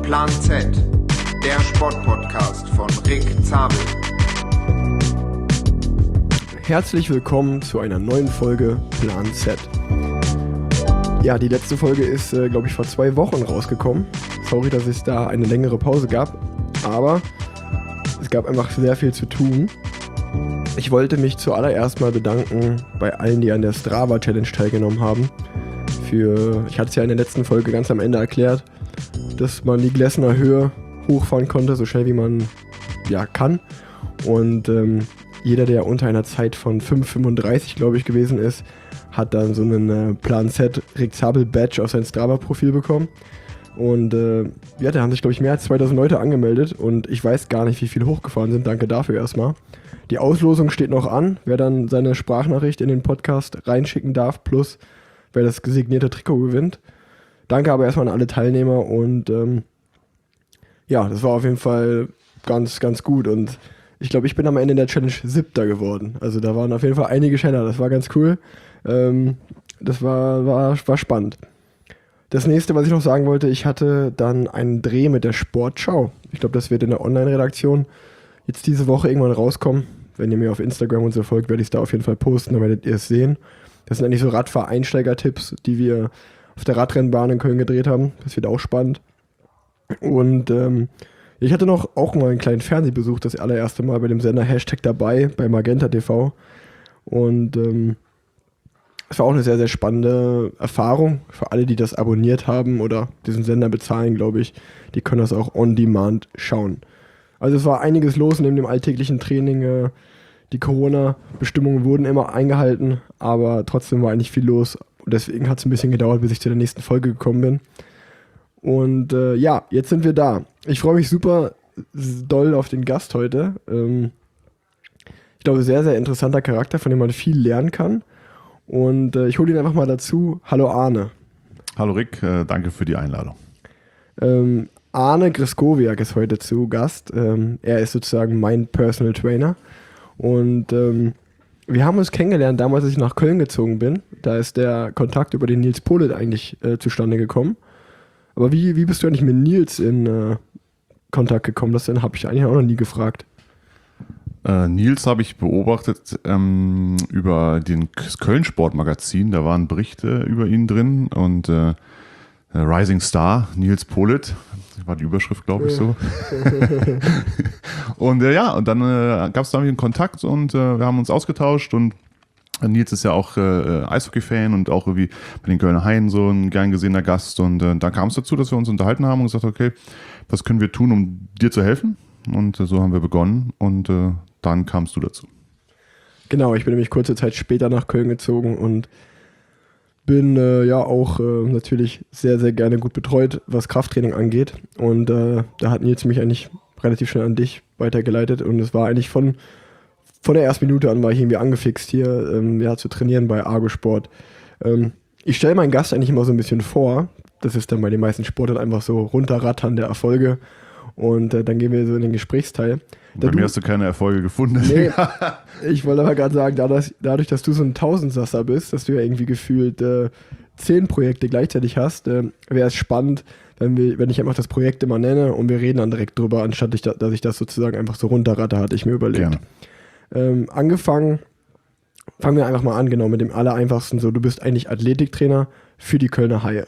Plan Z, der Sportpodcast von Rick Zabel. Herzlich willkommen zu einer neuen Folge Plan Z. Ja, die letzte Folge ist, glaube ich, vor 2 Wochen rausgekommen. Sorry, dass es da eine längere Pause gab, aber es gab einfach sehr viel zu tun. Ich wollte mich zuallererst mal bedanken bei allen, die an der Strava Challenge teilgenommen haben. Ich hatte es ja in der letzten Folge ganz am Ende erklärt, dass man die Glessener Höhe hochfahren konnte, so schnell wie man kann. Und jeder, der unter einer Zeit von 5,35 glaube ich gewesen ist, hat dann so einen Plan Z Rick Zabel Badge auf sein Strava-Profil bekommen. Und da haben sich, glaube ich, mehr als 2000 Leute angemeldet und ich weiß gar nicht, wie viel hochgefahren sind. Danke dafür erstmal. Die Auslosung steht noch an, wer dann seine Sprachnachricht in den Podcast reinschicken darf, plus wer das gesignierte Trikot gewinnt. Danke aber erstmal an alle Teilnehmer und das war auf jeden Fall ganz, ganz gut und ich glaube, ich bin am Ende in der Challenge 7. geworden. Also da waren auf jeden Fall einige schneller, das war ganz cool. Das war spannend. Das nächste, was ich noch sagen wollte, ich hatte dann einen Dreh mit der Sportschau. Ich glaube, das wird in der Online-Redaktion jetzt diese Woche irgendwann rauskommen. Wenn ihr mir auf Instagram und so folgt, werde ich es da auf jeden Fall posten, dann werdet ihr es sehen. Das sind eigentlich so Radfahr-Einsteiger-Tipps, die wir auf der Radrennbahn in Köln gedreht haben. Das wird auch spannend. Und ich hatte auch mal einen kleinen Fernsehbesuch, das allererste Mal bei dem Sender Hashtag dabei, bei Magenta TV. Und es war auch eine sehr, sehr spannende Erfahrung für alle, die das abonniert haben oder diesen Sender bezahlen, glaube ich. Die können das auch on demand schauen. Also es war einiges los neben dem alltäglichen Training. Die Corona-Bestimmungen wurden immer eingehalten, aber trotzdem war eigentlich viel los. Und deswegen hat es ein bisschen gedauert, bis ich zu der nächsten Folge gekommen bin. Und jetzt sind wir da. Ich freue mich super doll auf den Gast heute. Ich glaube, sehr, sehr interessanter Charakter, von dem man viel lernen kann. Und ich hole ihn einfach mal dazu. Hallo Arne. Hallo Rick, danke für die Einladung. Arne Griskowiak ist heute zu Gast. Er ist sozusagen mein Personal Trainer. Und wir haben uns kennengelernt, damals, als ich nach Köln gezogen bin. Da ist der Kontakt über den Nils Politt eigentlich zustande gekommen. Aber wie bist du eigentlich mit Nils in Kontakt gekommen? Das habe ich eigentlich auch noch nie gefragt. Nils habe ich beobachtet über das Köln-Sport-Magazin. Da waren Berichte über ihn drin und Rising Star, Nils Politt, das war die Überschrift, glaube ich, so. Und und dann gab es da einen Kontakt und wir haben uns ausgetauscht und Nils ist ja auch Eishockey-Fan und auch irgendwie bei den Kölner Haien so ein gern gesehener Gast und dann kam es dazu, dass wir uns unterhalten haben und gesagt, okay, was können wir tun, um dir zu helfen? Und so haben wir begonnen und dann kamst du dazu. Genau, ich bin nämlich kurze Zeit später nach Köln gezogen und bin auch natürlich sehr, sehr gerne gut betreut, was Krafttraining angeht. Und da hat Nils mich eigentlich relativ schnell an dich weitergeleitet. Und es war eigentlich von der ersten Minute an war ich irgendwie angefixt hier zu trainieren bei Argo Sport. Ich stelle meinen Gast eigentlich immer so ein bisschen vor. Das ist dann bei den meisten Sportlern einfach so runterrattern der Erfolge. Und dann gehen wir so in den Gesprächsteil. Bei mir hast du keine Erfolge gefunden. Nee, ich wollte aber gerade sagen, dadurch, dass du so ein Tausendsasser bist, dass du ja irgendwie gefühlt 10 Projekte gleichzeitig hast, wäre es spannend, wenn ich einfach das Projekt immer nenne und wir reden dann direkt drüber, anstatt dass ich das sozusagen einfach so runterratte, hatte ich mir überlegt. Angefangen, fangen wir einfach mal an, genau, mit dem Allereinfachsten. So, du bist eigentlich Athletiktrainer für die Kölner Haie.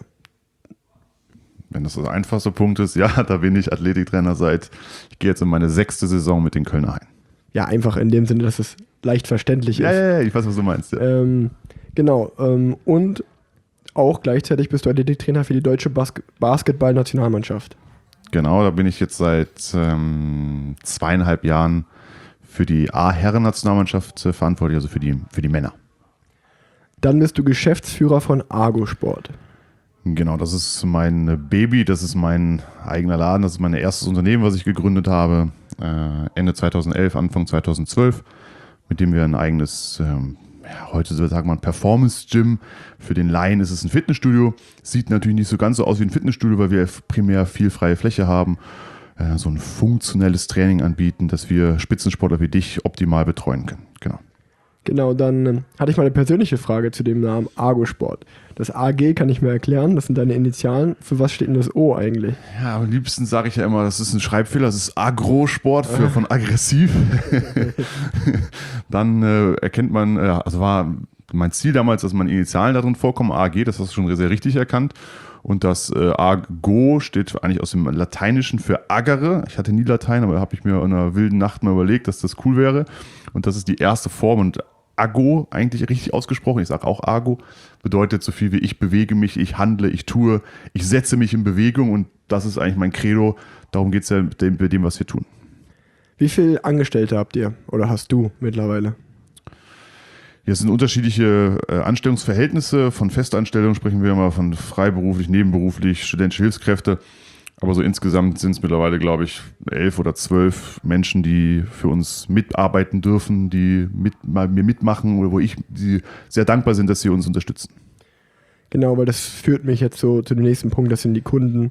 Wenn das der einfachste Punkt ist, ja, da bin ich Athletiktrainer ich gehe jetzt in meine 6. Saison mit den Kölner Haien. Ja, einfach in dem Sinne, dass es leicht verständlich ist. Ja, ich weiß, was du meinst. Ja. Genau, und auch gleichzeitig bist du Athletiktrainer für die deutsche Basketball-Nationalmannschaft. Genau, da bin ich jetzt seit 2,5 Jahren für die A-Herren-Nationalmannschaft verantwortlich, also für die Männer. Dann bist du Geschäftsführer von Argo Sport. Genau, das ist mein Baby, das ist mein eigener Laden, das ist mein erstes Unternehmen, was ich gegründet habe, Ende 2011, Anfang 2012, mit dem wir ein eigenes, heute sagt man Performance-Gym, für den Laien ist es ein Fitnessstudio, sieht natürlich nicht so ganz so aus wie ein Fitnessstudio, weil wir primär viel freie Fläche haben, so ein funktionelles Training anbieten, dass wir Spitzensportler wie dich optimal betreuen können, genau. Genau, dann hatte ich mal eine persönliche Frage zu dem Namen Argo-Sport. Das AG kann ich mir erklären, das sind deine Initialen. Für was steht denn das O eigentlich? Ja, am liebsten sage ich ja immer, das ist ein Schreibfehler, das ist Agrosport von aggressiv. Dann erkennt man, also war mein Ziel damals, dass meine Initialen darin vorkommen, AG, das hast du schon sehr richtig erkannt. Und das Argo steht eigentlich aus dem Lateinischen für Aggere. Ich hatte nie Latein, aber habe ich mir in einer wilden Nacht mal überlegt, dass das cool wäre. Und das ist die erste Form. Und Ago, eigentlich richtig ausgesprochen, ich sage auch Argo, bedeutet so viel wie ich bewege mich, ich handle, ich tue, ich setze mich in Bewegung. Und das ist eigentlich mein Credo. Darum geht es ja bei dem, was wir tun. Wie viele Angestellte habt ihr oder hast du mittlerweile? Hier sind unterschiedliche Anstellungsverhältnisse. Von Festanstellung sprechen wir immer von freiberuflich, nebenberuflich, studentische Hilfskräfte. Aber so insgesamt sind es mittlerweile, glaube ich, 11 oder 12 Menschen, die für uns mitarbeiten dürfen, die mit mir mitmachen oder wo die sehr dankbar sind, dass sie uns unterstützen. Genau, weil das führt mich jetzt so zu dem nächsten Punkt, das sind die Kunden.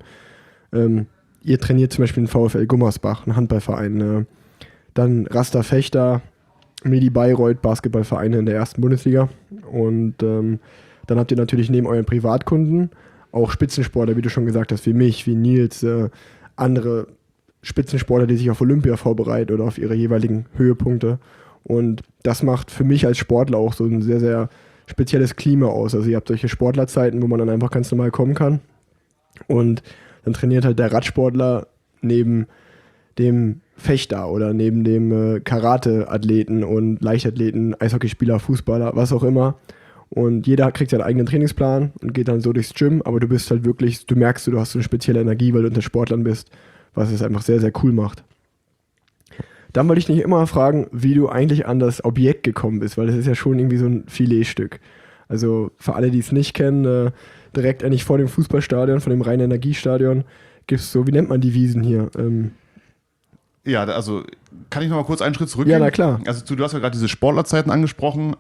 Ihr trainiert zum Beispiel den VfL Gummersbach, einen Handballverein. Dann Raster Fechter, Medi Bayreuth, Basketballvereine in der ersten Bundesliga. Und dann habt ihr natürlich neben euren Privatkunden auch Spitzensportler, wie du schon gesagt hast, wie mich, wie Nils, andere Spitzensportler, die sich auf Olympia vorbereiten oder auf ihre jeweiligen Höhepunkte. Und das macht für mich als Sportler auch so ein sehr, sehr spezielles Klima aus. Also ihr habt solche Sportlerzeiten, wo man dann einfach ganz normal kommen kann. Und dann trainiert halt der Radsportler neben dem Fechter oder neben dem Karate-Athleten und Leichtathleten, Eishockeyspieler, Fußballer, was auch immer. Und jeder kriegt seinen eigenen Trainingsplan und geht dann so durchs Gym, aber du bist halt wirklich, du merkst, du hast so eine spezielle Energie, weil du unter Sportlern bist, was es einfach sehr, sehr cool macht. Dann wollte ich dich immer fragen, wie du eigentlich an das Objekt gekommen bist, weil das ist ja schon irgendwie so ein Filetstück. Also für alle, die es nicht kennen, direkt eigentlich vor dem Fußballstadion, von dem Rhein-Energiestadion, gibt es so, wie nennt man die Wiesen hier? Ja, also kann ich noch mal kurz einen Schritt zurückgehen? Ja, na klar. Also du hast ja gerade diese Sportlerzeiten angesprochen.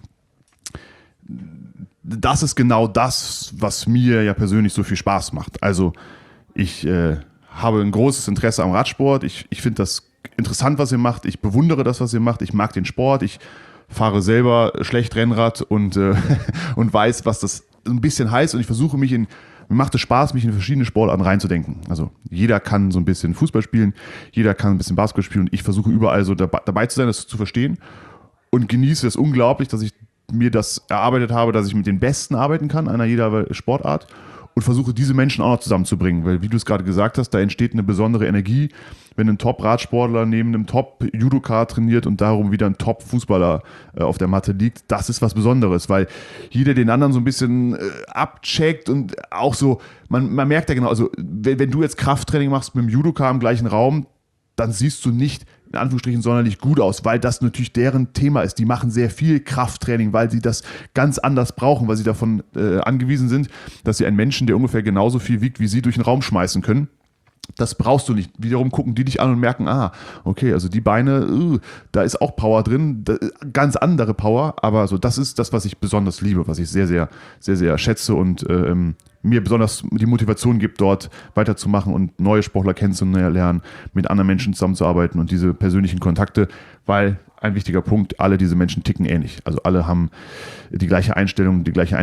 Das ist genau das, was mir ja persönlich so viel Spaß macht. Also ich habe ein großes Interesse am Radsport. Ich finde das interessant, was ihr macht. Ich bewundere das, was ihr macht. Ich mag den Sport. Ich fahre selber schlecht Rennrad und weiß, was das ein bisschen heißt. Und ich versuche mir macht es Spaß, mich in verschiedene Sportarten reinzudenken. Also jeder kann so ein bisschen Fußball spielen, jeder kann ein bisschen Basketball spielen und ich versuche überall so dabei zu sein, das zu verstehen und genieße es unglaublich, dass ich mir das erarbeitet habe, dass ich mit den Besten arbeiten kann, einer jeder Sportart und versuche diese Menschen auch noch zusammenzubringen, weil wie du es gerade gesagt hast, da entsteht eine besondere Energie, wenn ein Top-Radsportler neben einem Top-Judoka trainiert und darum wieder ein Top-Fußballer auf der Matte liegt, das ist was Besonderes, weil jeder den anderen so ein bisschen abcheckt und auch so, man merkt ja genau, also wenn du jetzt Krafttraining machst mit dem Judoka im gleichen Raum, dann siehst du nicht in Anführungsstrichen sonderlich gut aus, weil das natürlich deren Thema ist. Die machen sehr viel Krafttraining, weil sie das ganz anders brauchen, weil sie davon angewiesen sind, dass sie einen Menschen, der ungefähr genauso viel wiegt wie sie, durch den Raum schmeißen können. Das brauchst du nicht. Wiederum gucken die dich an und merken, okay, also die Beine, da ist auch Power drin, ganz andere Power, aber so das ist das, was ich besonders liebe, was ich sehr, sehr, sehr, sehr schätze und mir besonders die Motivation gibt, dort weiterzumachen und neue Sportler kennenzulernen, mit anderen Menschen zusammenzuarbeiten und diese persönlichen Kontakte, weil ein wichtiger Punkt, alle diese Menschen ticken ähnlich. Also alle haben die ähnliche Einstellung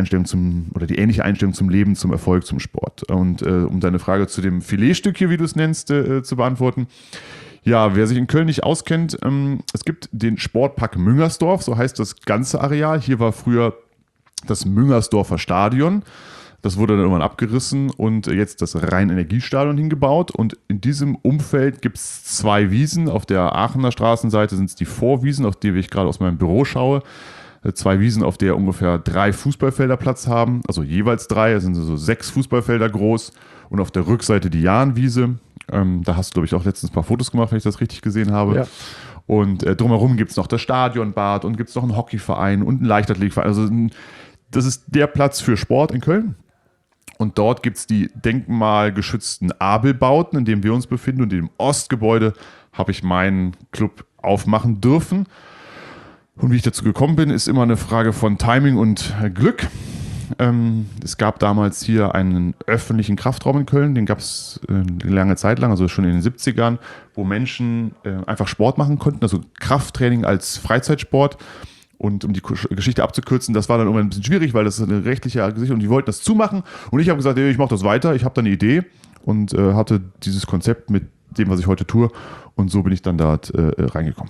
zum Leben, zum Erfolg, zum Sport. Und um deine Frage zu dem Filetstück hier, wie du es nennst, zu beantworten. Ja, wer sich in Köln nicht auskennt, es gibt den Sportpark Müngersdorf, so heißt das ganze Areal. Hier war früher das Müngersdorfer Stadion. Das wurde dann irgendwann abgerissen und jetzt das Rhein-Energiestadion hingebaut. Und in diesem Umfeld gibt es 2 Wiesen. Auf der Aachener Straßenseite sind es die Vorwiesen, auf die ich gerade aus meinem Büro schaue. 2 Wiesen, auf der ungefähr 3 Fußballfelder Platz haben. Also jeweils 3, das sind so 6 Fußballfelder groß. Und auf der Rückseite die Jahnwiese. Da hast du, glaube ich, auch letztens ein paar Fotos gemacht, wenn ich das richtig gesehen habe. Ja. Und drumherum gibt es noch das Stadionbad und gibt es noch einen Hockeyverein und einen Leichtathletikverein. Also das ist der Platz für Sport in Köln. Und dort gibt es die denkmalgeschützten Abelbauten, in dem wir uns befinden. Und im Ostgebäude habe ich meinen Club aufmachen dürfen. Und wie ich dazu gekommen bin, ist immer eine Frage von Timing und Glück. Es gab damals hier einen öffentlichen Kraftraum in Köln, den gab es eine lange Zeit lang, also schon in den 70ern, wo Menschen einfach Sport machen konnten, also Krafttraining als Freizeitsport. Und um die Geschichte abzukürzen, das war dann irgendwann ein bisschen schwierig, weil das ist eine rechtliche Geschichte und die wollten das zumachen. Und ich habe gesagt, ich mache das weiter, ich habe da eine Idee und hatte dieses Konzept mit dem, was ich heute tue. Und so bin ich dann da reingekommen.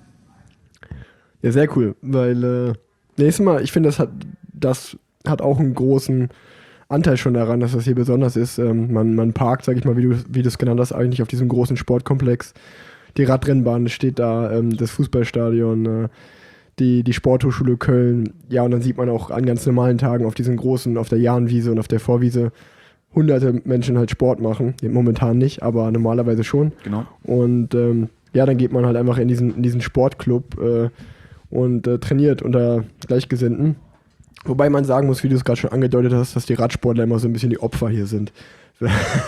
Ja, sehr cool, weil nächstes Mal, ich finde, das hat auch einen großen Anteil schon daran, dass das hier besonders ist. Man parkt, sag ich mal, wie du es genannt hast, eigentlich auf diesem großen Sportkomplex. Die Radrennbahn steht da, das Fußballstadion, die Sporthochschule Köln. Ja, und dann sieht man auch an ganz normalen Tagen auf diesen großen, auf der Jahnwiese und auf der Vorwiese hunderte Menschen halt Sport machen. Momentan nicht, aber normalerweise schon. Genau. Und ja, dann geht man halt einfach in diesen Sportclub und trainiert unter Gleichgesinnten. Wobei man sagen muss, wie du es gerade schon angedeutet hast, dass die Radsportler immer so ein bisschen die Opfer hier sind. Was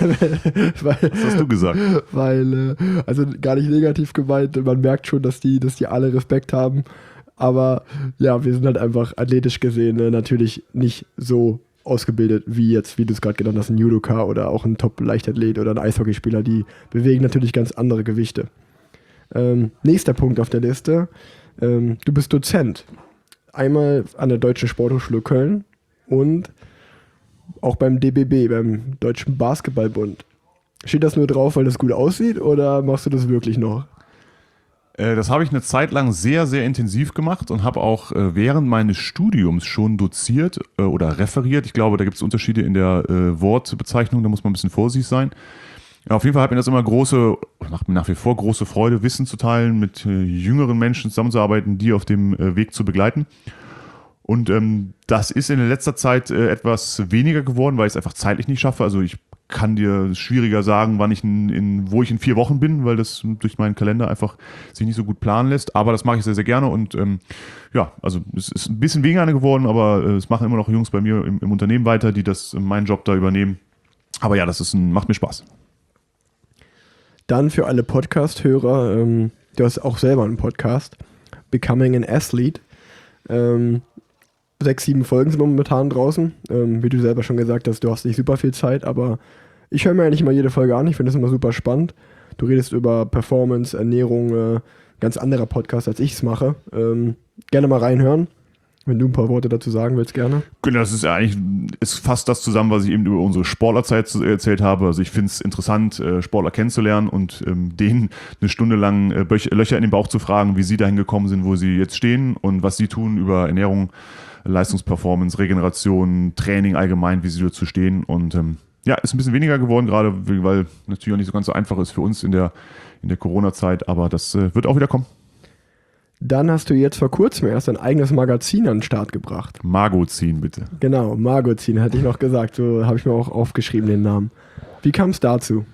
hast du gesagt? Weil, also gar nicht negativ gemeint, man merkt schon, dass die alle Respekt haben. Aber ja, wir sind halt einfach athletisch gesehen natürlich nicht so ausgebildet wie jetzt, wie du es gerade genannt hast, ein Judoka oder auch ein Top-Leichtathlet oder ein Eishockeyspieler. Die bewegen natürlich ganz andere Gewichte. Nächster Punkt auf der Liste. Du bist Dozent. Einmal an der Deutschen Sporthochschule Köln und auch beim DBB, beim Deutschen Basketballbund. Steht das nur drauf, weil das gut aussieht oder machst du das wirklich noch? Das habe ich eine Zeit lang sehr, sehr intensiv gemacht und habe auch während meines Studiums schon doziert oder referiert. Ich glaube, da gibt es Unterschiede in der Wortbezeichnung, da muss man ein bisschen vorsichtig sein. Ja, auf jeden Fall macht mir nach wie vor große Freude, Wissen zu teilen, mit jüngeren Menschen zusammenzuarbeiten, die auf dem Weg zu begleiten. Und das ist in letzter Zeit etwas weniger geworden, weil ich es einfach zeitlich nicht schaffe. Also ich kann dir schwieriger sagen, wann wo ich in 4 Wochen bin, weil das durch meinen Kalender einfach sich nicht so gut planen lässt. Aber das mache ich sehr, sehr gerne. Und ja, also es ist ein bisschen weniger geworden, aber es machen immer noch Jungs bei mir im Unternehmen weiter, die meinen Job da übernehmen. Aber ja, macht mir Spaß. Dann für alle Podcast-Hörer, du hast auch selber einen Podcast, Becoming an Athlete. 6, 7 Folgen sind momentan draußen. Wie du selber schon gesagt hast, du hast nicht super viel Zeit, aber ich höre mir eigentlich immer jede Folge an. Ich finde das immer super spannend. Du redest über Performance, Ernährung, ganz anderer Podcast, als ich es mache. Gerne mal reinhören. Wenn du ein paar Worte dazu sagen willst, gerne. Genau, das ist fast das zusammen, was ich eben über unsere Sportlerzeit erzählt habe. Also ich finde es interessant, Sportler kennenzulernen und denen eine Stunde lang Löcher in den Bauch zu fragen, wie sie dahin gekommen sind, wo sie jetzt stehen und was sie tun über Ernährung, Leistungsperformance, Regeneration, Training allgemein, wie sie dazu stehen. Und ja, ist ein bisschen weniger geworden, gerade weil natürlich auch nicht so ganz so einfach ist für uns in der Corona-Zeit, aber das wird auch wieder kommen. Dann hast du jetzt vor kurzem erst ein eigenes Magazin an den Start gebracht. Magozin, bitte. Genau, Magozin, hatte ich noch gesagt. So habe ich mir auch aufgeschrieben, den Namen. Wie kam es dazu?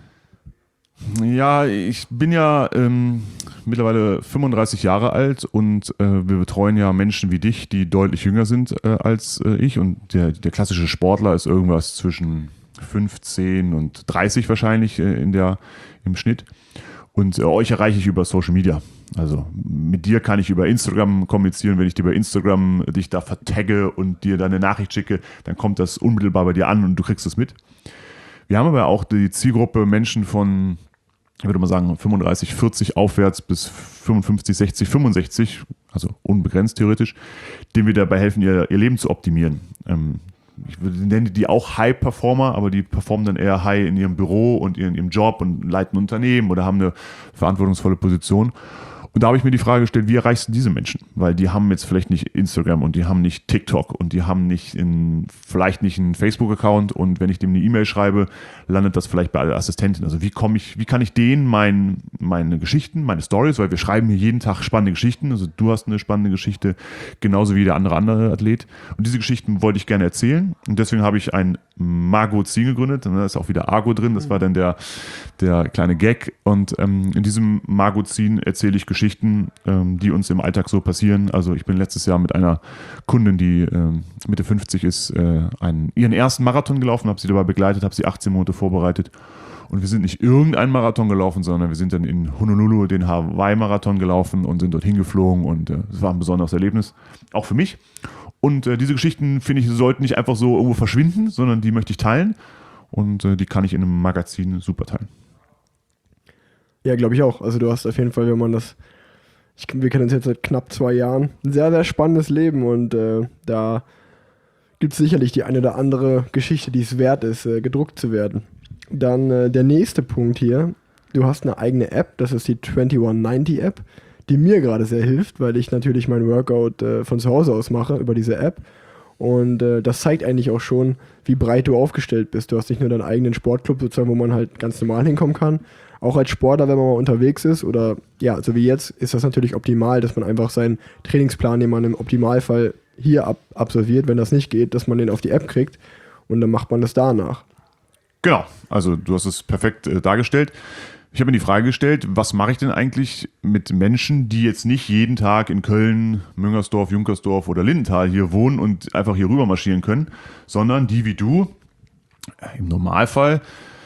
Ja, ich bin ja mittlerweile 35 Jahre alt und wir betreuen ja Menschen wie dich, die deutlich jünger sind als ich. Und der klassische Sportler ist irgendwas zwischen 15 und 30 wahrscheinlich im Schnitt. Und euch erreiche ich über Social Media. Also mit dir kann ich über Instagram kommunizieren. Wenn ich dir bei Instagram dich da vertagge und dir dann eine Nachricht schicke, dann kommt das unmittelbar bei dir an und du kriegst es mit. Wir haben aber auch die Zielgruppe Menschen von, ich würde mal sagen, 35, 40 aufwärts bis 55, 60, 65, also unbegrenzt theoretisch, denen wir dabei helfen, ihr Leben zu optimieren. Ich nenne die auch High-Performer, aber die performen dann eher high in ihrem Büro und in ihrem Job und leiten Unternehmen oder haben eine verantwortungsvolle Position. Und da habe ich mir die Frage gestellt, wie erreichst du diese Menschen? Weil die haben jetzt vielleicht nicht Instagram und die haben nicht TikTok und die haben vielleicht nicht einen Facebook-Account und wenn ich dem eine E-Mail schreibe, landet das vielleicht bei der Assistentin. Also wie kann ich denen meine Geschichten, meine Stories, weil wir schreiben hier jeden Tag spannende Geschichten, also du hast eine spannende Geschichte, genauso wie der andere Athlet. Und diese Geschichten wollte ich gerne erzählen und deswegen habe ich ein Magozin gegründet, da ist auch wieder Argo drin, das war dann der kleine Gag und in diesem Magozin erzähle ich Geschichten, die uns im Alltag so passieren. Also ich bin letztes Jahr mit einer Kundin, die Mitte 50 ist, ihren ersten Marathon gelaufen, habe sie dabei begleitet, habe sie 18 Monate vorbereitet und wir sind nicht irgendeinen Marathon gelaufen, sondern wir sind dann in Honolulu den Hawaii-Marathon gelaufen und sind dorthin geflogen und es war ein besonderes Erlebnis, auch für mich. Und diese Geschichten, finde ich, sollten nicht einfach so irgendwo verschwinden, sondern die möchte ich teilen und die kann ich in einem Magazin super teilen. Ja, glaube ich auch. Also du hast auf jeden Fall, wenn man das wir kennen uns jetzt seit knapp 2 Jahren. Ein sehr, sehr spannendes Leben und da gibt es sicherlich die eine oder andere Geschichte, die es wert ist, gedruckt zu werden. Dann der nächste Punkt hier. Du hast eine eigene App, das ist die 2190 App, die mir gerade sehr hilft, weil ich natürlich mein Workout von zu Hause aus mache über diese App. Und das zeigt eigentlich auch schon, wie breit du aufgestellt bist. Du hast nicht nur deinen eigenen Sportclub, sozusagen, wo man halt ganz normal hinkommen kann. Auch als Sportler, wenn man mal unterwegs ist oder ja, so wie jetzt, ist das natürlich optimal, dass man einfach seinen Trainingsplan, den man im Optimalfall hier absolviert, wenn das nicht geht, dass man den auf die App kriegt und dann macht man das danach. Genau, also du hast es perfekt dargestellt. Ich habe mir die Frage gestellt, was mache ich denn eigentlich mit Menschen, die jetzt nicht jeden Tag in Köln, Müngersdorf, Junkersdorf oder Lindenthal hier wohnen und einfach hier rüber marschieren können, sondern die wie du im Normalfall,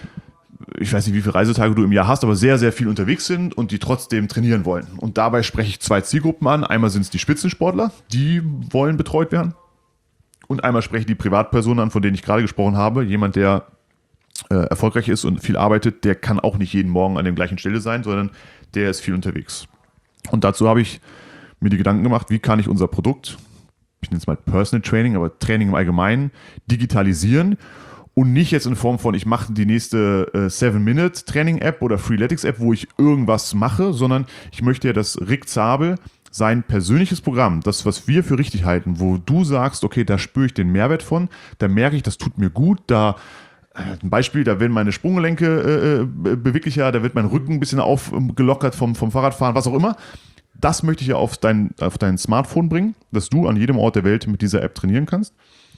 ich weiß nicht, wie viele Reisetage du im Jahr hast, aber sehr, sehr viel unterwegs sind und die trotzdem trainieren wollen. Und dabei spreche ich 2 Zielgruppen an. Einmal sind es die Spitzensportler, die wollen betreut werden. Und einmal spreche ich die Privatpersonen an, von denen ich gerade gesprochen habe. Jemand, der erfolgreich ist und viel arbeitet, der kann auch nicht jeden Morgen an der gleichen Stelle sein, sondern der ist viel unterwegs. Und dazu habe ich mir die Gedanken gemacht, wie kann ich unser Produkt, ich nenne es mal Personal Training, aber Training im Allgemeinen, digitalisieren und nicht jetzt in Form von, ich mache die nächste 7-Minute-Training-App oder Freeletics-App, wo ich irgendwas mache, sondern ich möchte ja, dass Rick Zabel sein persönliches Programm, das, was wir für richtig halten, wo du sagst, okay, da spüre ich den Mehrwert von, da merke ich, das tut mir gut, da ein Beispiel, da werden meine Sprunggelenke beweglicher, da wird mein Rücken ein bisschen aufgelockert vom Fahrradfahren, was auch immer. Das möchte ich ja auf dein Smartphone bringen, dass du an jedem Ort der Welt mit dieser App trainieren kannst.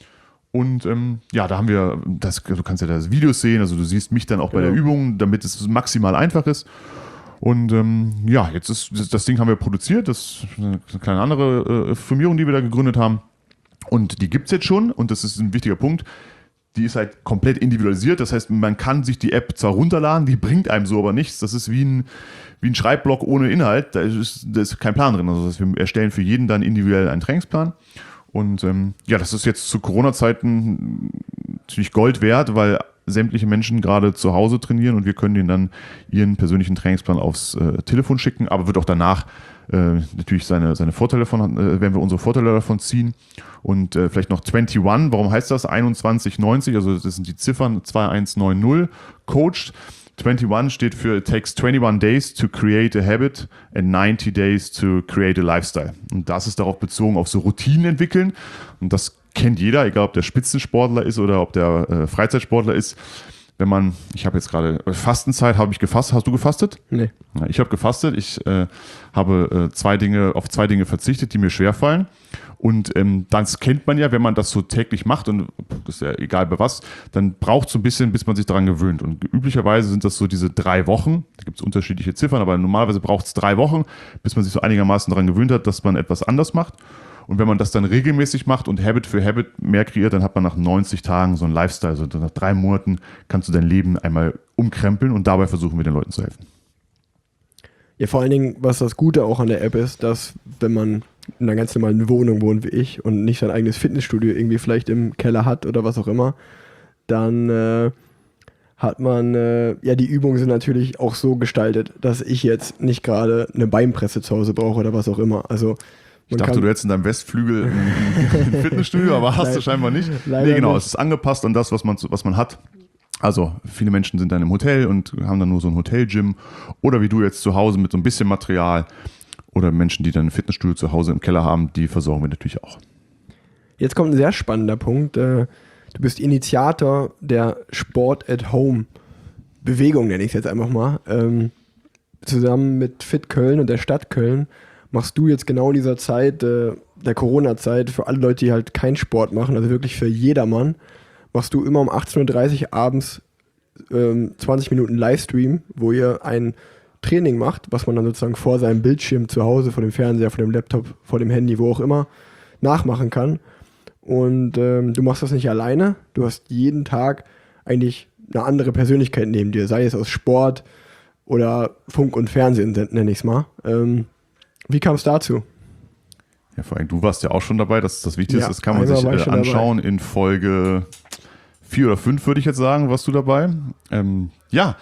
Und ja, da haben wir, du kannst ja das Videos sehen, also du siehst mich dann auch bei der Übung, damit es maximal einfach ist. Und ja, jetzt ist das Ding haben wir produziert, das ist eine kleine andere Firmierung, die wir da gegründet haben. Und die gibt es jetzt schon und das ist ein wichtiger Punkt. Die ist halt komplett individualisiert, das heißt, man kann sich die App zwar runterladen, die bringt einem so aber nichts. Das ist wie ein Schreibblock ohne Inhalt, da ist kein Plan drin. Also wir erstellen für jeden dann individuell einen Trainingsplan. Und ja, das ist jetzt zu Corona-Zeiten natürlich Gold wert, weil sämtliche Menschen gerade zu Hause trainieren und wir können denen dann ihren persönlichen Trainingsplan aufs Telefon schicken, aber wird auch danach natürlich seine Vorteile werden wir unsere Vorteile davon ziehen. Und vielleicht noch 21, warum heißt das? 2190, also das sind die Ziffern 2190, Coached. 21 steht für It takes 21 days to create a habit and 90 days to create a lifestyle. Und das ist darauf bezogen, auf so Routinen entwickeln. Und das kennt jeder, egal ob der Spitzensportler ist oder ob der Freizeitsportler ist. Ich habe jetzt gerade Fastenzeit, habe ich gefastet. Hast du gefastet? Nee. Ja, ich habe gefastet. Ich habe auf zwei Dinge verzichtet, die mir schwerfallen. Und das kennt man ja, wenn man das so täglich macht und das ist ja egal bei was, dann braucht es so ein bisschen, bis man sich daran gewöhnt. Und üblicherweise sind das so diese 3 Wochen, da gibt es unterschiedliche Ziffern, aber normalerweise braucht es 3 Wochen, bis man sich so einigermaßen daran gewöhnt hat, dass man etwas anders macht. Und wenn man das dann regelmäßig macht und Habit für Habit mehr kreiert, dann hat man nach 90 Tagen so einen Lifestyle. Also nach 3 Monaten kannst du dein Leben einmal umkrempeln und dabei versuchen wir den Leuten zu helfen. Ja, vor allen Dingen, was das Gute auch an der App ist, dass wenn man in einer ganz normalen Wohnung wohnt wie ich und nicht sein eigenes Fitnessstudio irgendwie vielleicht im Keller hat oder was auch immer, dann hat man, die Übungen sind natürlich auch so gestaltet, dass ich jetzt nicht gerade eine Beinpresse zu Hause brauche oder was auch immer. Also ich dachte, du hättest in deinem Westflügel ein Fitnessstudio, aber hast du scheinbar nicht. Nee, genau, es ist angepasst an das, was man hat. Also viele Menschen sind dann im Hotel und haben dann nur so ein Hotelgym oder wie du jetzt zu Hause mit so ein bisschen Material oder Menschen, die dann ein Fitnessstudio zu Hause im Keller haben, die versorgen wir natürlich auch. Jetzt kommt ein sehr spannender Punkt. Du bist Initiator der Sport at Home Bewegung, nenne ich es jetzt einfach mal. Zusammen mit Fit Köln und der Stadt Köln machst du jetzt genau in dieser Zeit, der Corona-Zeit, für alle Leute, die halt keinen Sport machen, also wirklich für jedermann, machst du immer um 18.30 Uhr abends 20 Minuten Livestream, wo ihr ein Training macht, was man dann sozusagen vor seinem Bildschirm zu Hause, vor dem Fernseher, vor dem Laptop, vor dem Handy, wo auch immer, nachmachen kann. Und du machst das nicht alleine, du hast jeden Tag eigentlich eine andere Persönlichkeit neben dir, sei es aus Sport oder Funk und Fernsehen, nenne ich es mal. Wie kam es dazu? Ja, vor allem, du warst ja auch schon dabei, das ist das Wichtigste, das kann man sich anschauen dabei. In Folge 4 oder 5 würde ich jetzt sagen, warst du dabei. Ja,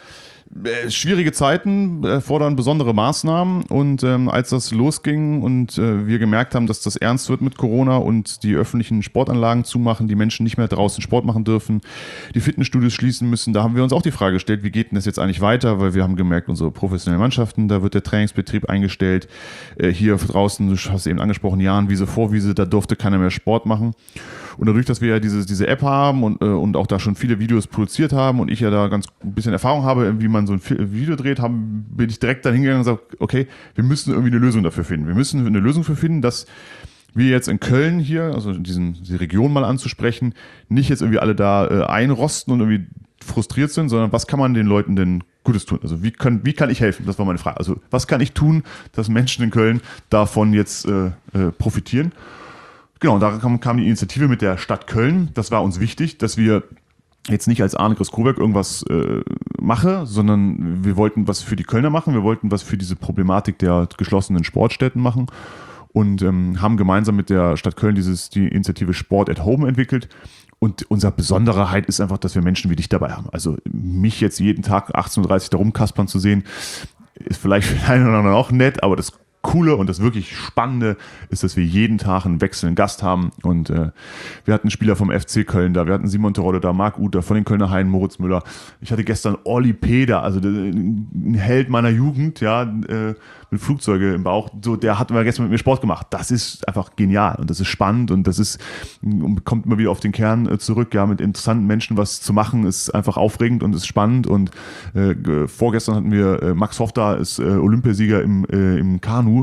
schwierige Zeiten fordern besondere Maßnahmen und als das losging und wir gemerkt haben, dass das ernst wird mit Corona und die öffentlichen Sportanlagen zumachen, die Menschen nicht mehr draußen Sport machen dürfen, die Fitnessstudios schließen müssen, da haben wir uns auch die Frage gestellt, wie geht denn das jetzt eigentlich weiter, weil wir haben gemerkt, unsere professionellen Mannschaften, da wird der Trainingsbetrieb eingestellt, hier draußen, du hast eben angesprochen, Jahnwiese, Vorwiese, da durfte keiner mehr Sport machen. Und dadurch, dass wir ja diese App haben und auch da schon viele Videos produziert haben und ich ja da ganz ein bisschen Erfahrung habe, wie man so ein Video dreht, bin ich direkt dann hingegangen und gesagt, okay, wir müssen irgendwie eine Lösung dafür finden. Wir müssen eine Lösung dafür finden, dass wir jetzt in Köln hier, also diese Region mal anzusprechen, nicht jetzt irgendwie alle da einrosten und irgendwie frustriert sind, sondern was kann man den Leuten denn Gutes tun? Also wie kann ich helfen? Das war meine Frage. Also was kann ich tun, dass Menschen in Köln davon jetzt profitieren? Genau, und da kam die Initiative mit der Stadt Köln. Das war uns wichtig, dass wir jetzt nicht als Arne-Chris Koberg irgendwas mache, sondern wir wollten was für die Kölner machen. Wir wollten was für diese Problematik der geschlossenen Sportstätten machen und haben gemeinsam mit der Stadt Köln die Initiative Sport at Home entwickelt. Und unsere Besonderheit ist einfach, dass wir Menschen wie dich dabei haben. Also mich jetzt jeden Tag 18.30 Uhr da rumkaspern zu sehen, ist vielleicht für den einen oder anderen auch nett, aber das Coole und das wirklich Spannende ist, dass wir jeden Tag einen wechselnden Gast haben und wir hatten Spieler vom FC Köln da, wir hatten Simon Terodde da, Marc Uth da, von den Kölner Haien, Moritz Müller. Ich hatte gestern Olli Peder, also ein Held meiner Jugend, ja, mit Flugzeuge im Bauch, so, der hat mal gestern mit mir Sport gemacht. Das ist einfach genial und das ist spannend und kommt immer wieder auf den Kern zurück, ja, mit interessanten Menschen was zu machen, ist einfach aufregend und ist spannend und vorgestern hatten wir Max Hoff da, ist Olympiasieger im Kanu,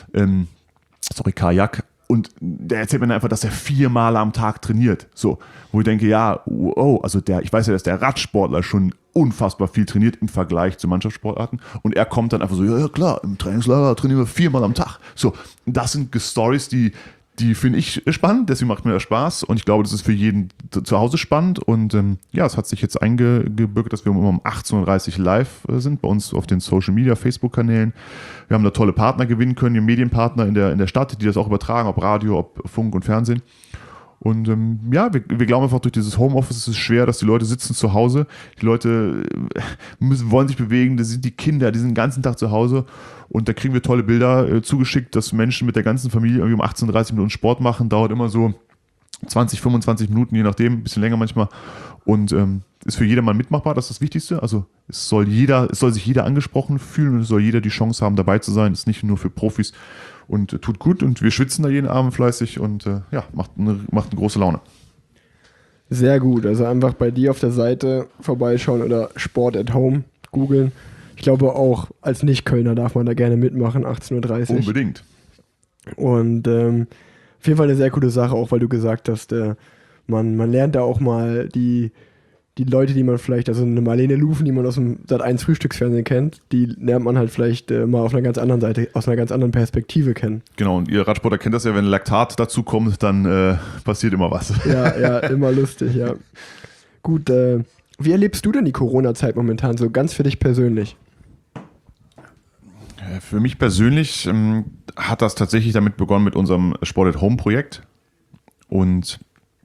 Kajak. Und der erzählt mir dann einfach, dass er 4-mal am Tag trainiert. So, wo ich denke, ja, oh, also ich weiß ja, dass der Radsportler schon unfassbar viel trainiert im Vergleich zu Mannschaftssportarten. Und er kommt dann einfach so, ja klar, im Trainingslager trainieren wir 4-mal am Tag. So, das sind Storys, die finde ich spannend, deswegen macht mir das Spaß und ich glaube, das ist für jeden zu Hause spannend und es hat sich jetzt eingebürgert, dass wir immer um 18.30 Uhr live sind, bei uns auf den Social Media, Facebook-Kanälen. Wir haben da tolle Partner gewinnen können, die Medienpartner in der Stadt, die das auch übertragen, ob Radio, ob Funk und Fernsehen. Und wir glauben einfach, durch dieses Homeoffice ist es schwer, dass die Leute sitzen zu Hause, die Leute wollen sich bewegen, das sind die Kinder, die sind den ganzen Tag zu Hause und da kriegen wir tolle Bilder zugeschickt, dass Menschen mit der ganzen Familie irgendwie um 18:30 Minuten Sport machen, dauert immer so 20, 25 Minuten, je nachdem, ein bisschen länger manchmal und ist für jedermann mitmachbar, das ist das Wichtigste, also es soll sich jeder angesprochen fühlen und es soll jeder die Chance haben, dabei zu sein, es ist nicht nur für Profis und tut gut und wir schwitzen da jeden Abend fleißig und macht eine große Laune. Sehr gut, also einfach bei dir auf der Seite vorbeischauen oder Sport at Home googeln. Ich glaube auch als Nicht-Kölner darf man da gerne mitmachen, 18:30 Uhr. Unbedingt. Und auf jeden Fall eine sehr coole Sache, auch weil du gesagt hast, man lernt da auch mal die Leute, die man vielleicht, also eine Marlene Lufen, die man aus dem Sat.1 Frühstücksfernsehen kennt, die lernt man halt vielleicht mal auf einer ganz anderen Seite, aus einer ganz anderen Perspektive kennen. Genau, und ihr Radsportler kennt das ja, wenn Laktat dazu kommt, dann passiert immer was. Ja, immer lustig, ja. Gut, wie erlebst du denn die Corona-Zeit momentan so ganz für dich persönlich? Für mich persönlich hat das tatsächlich damit begonnen mit unserem Sport at Home Projekt und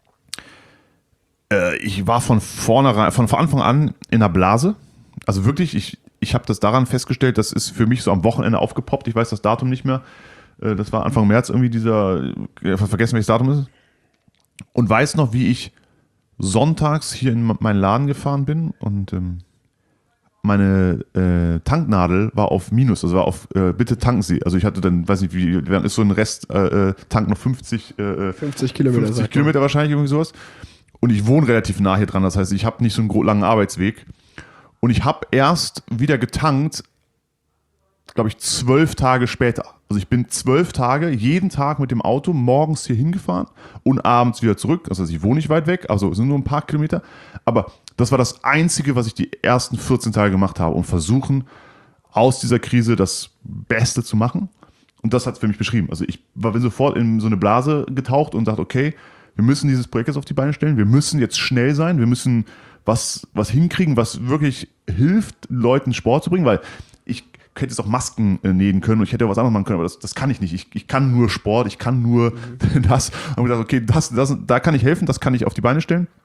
ich war von Anfang an in einer Blase. Also wirklich, ich habe das daran festgestellt, das ist für mich so am Wochenende aufgepoppt. Ich weiß das Datum nicht mehr. Das war Anfang März irgendwie vergessen, welches Datum ist. Und weiß noch, wie ich sonntags hier in meinen Laden gefahren bin und meine Tanknadel war auf Minus, also war auf bitte tanken Sie. Also ich hatte dann, weiß nicht wie, dann ist so ein Rest, Tank noch 50 Kilometer. 50 Kilometer wahrscheinlich, irgendwie sowas. Und ich wohne relativ nah hier dran, das heißt, ich habe nicht so einen langen Arbeitsweg. Und ich habe erst wieder getankt, glaube ich, 12 Tage später. Also ich bin 12 Tage jeden Tag mit dem Auto morgens hier hingefahren und abends wieder zurück. Also ich wohne nicht weit weg, also es sind nur ein paar Kilometer. Aber das war das Einzige, was ich die ersten 14 Tage gemacht habe, um versuchen, aus dieser Krise das Beste zu machen. Und das hat es für mich beschrieben. Also ich bin sofort in so eine Blase getaucht und dachte, okay, wir müssen dieses Projekt jetzt auf die Beine stellen, wir müssen jetzt schnell sein, wir müssen was hinkriegen, was wirklich hilft, Leuten Sport zu bringen, weil ich hätte jetzt auch Masken nähen können und ich hätte auch was anderes machen können, aber das kann ich nicht. Ich kann nur Sport, ich kann nur das. Und ich dachte, okay, da kann ich helfen, das kann ich auf die Beine stellen.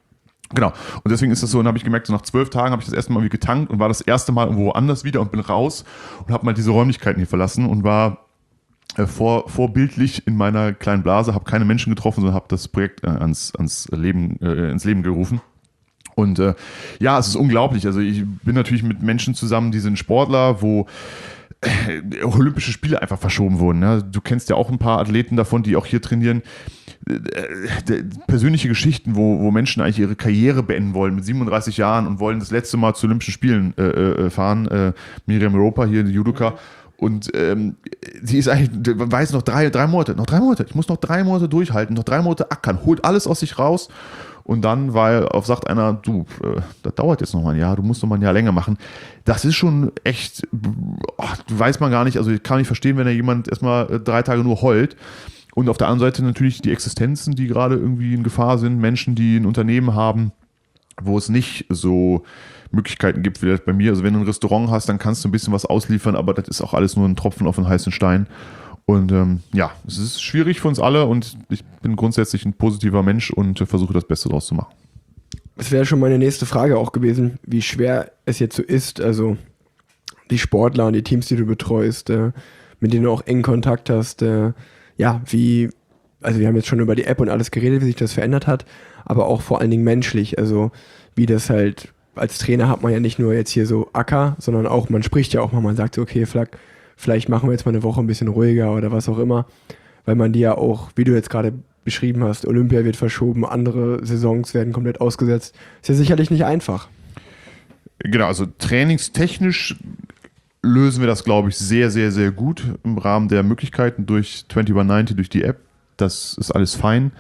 Genau. Und deswegen ist das so, und habe ich gemerkt, so nach 12 Tagen habe ich das erste Mal irgendwie getankt und war das erste Mal irgendwo anders wieder und bin raus und habe mal diese Räumlichkeiten hier verlassen und war vorbildlich in meiner kleinen Blase, habe keine Menschen getroffen, sondern habe das Projekt ins Leben gerufen. Und ja, es ist unglaublich. Also ich bin natürlich mit Menschen zusammen, die sind Sportler, wo Olympische Spiele einfach verschoben wurden. Ne? Du kennst ja auch ein paar Athleten davon, die auch hier trainieren. Persönliche Geschichten, wo Menschen eigentlich ihre Karriere beenden wollen mit 37 Jahren und wollen das letzte Mal zu Olympischen Spielen fahren. Miriam Roper hier, die Judoka. Und sie ist eigentlich, weiß noch drei Monate. Ich muss noch 3 Monate durchhalten, noch 3 Monate ackern, holt alles aus sich raus. Und dann, sagt einer, das dauert jetzt noch mal ein Jahr, du musst noch mal ein Jahr länger machen. Das ist schon echt, weiß man gar nicht, also ich kann nicht verstehen, wenn da jemand erstmal 3 Tage nur heult. Und auf der anderen Seite natürlich die Existenzen, die gerade irgendwie in Gefahr sind, Menschen, die ein Unternehmen haben, wo es nicht so Möglichkeiten gibt, wie das bei mir. Also wenn du ein Restaurant hast, dann kannst du ein bisschen was ausliefern, aber das ist auch alles nur ein Tropfen auf einen heißen Stein. Und ja, es ist schwierig für uns alle und ich bin grundsätzlich ein positiver Mensch und versuche das Beste draus zu machen. Das wäre schon meine nächste Frage auch gewesen, wie schwer es jetzt so ist, also die Sportler und die Teams, die du betreust, mit denen du auch engen Kontakt hast, ja, also wir haben jetzt schon über die App und alles geredet, wie sich das verändert hat, aber auch vor allen Dingen menschlich, also wie das halt, als Trainer hat man ja nicht nur jetzt hier so Acker, sondern auch, man spricht ja auch mal, man sagt so, okay, vielleicht machen wir jetzt mal eine Woche ein bisschen ruhiger oder was auch immer, weil man die ja auch, wie du jetzt gerade beschrieben hast, Olympia wird verschoben, andere Saisons werden komplett ausgesetzt, ist ja sicherlich nicht einfach. Genau, also trainingstechnisch lösen wir das, glaube ich, sehr, sehr, sehr gut im Rahmen der Möglichkeiten durch 2190, durch die App. Das ist alles fein.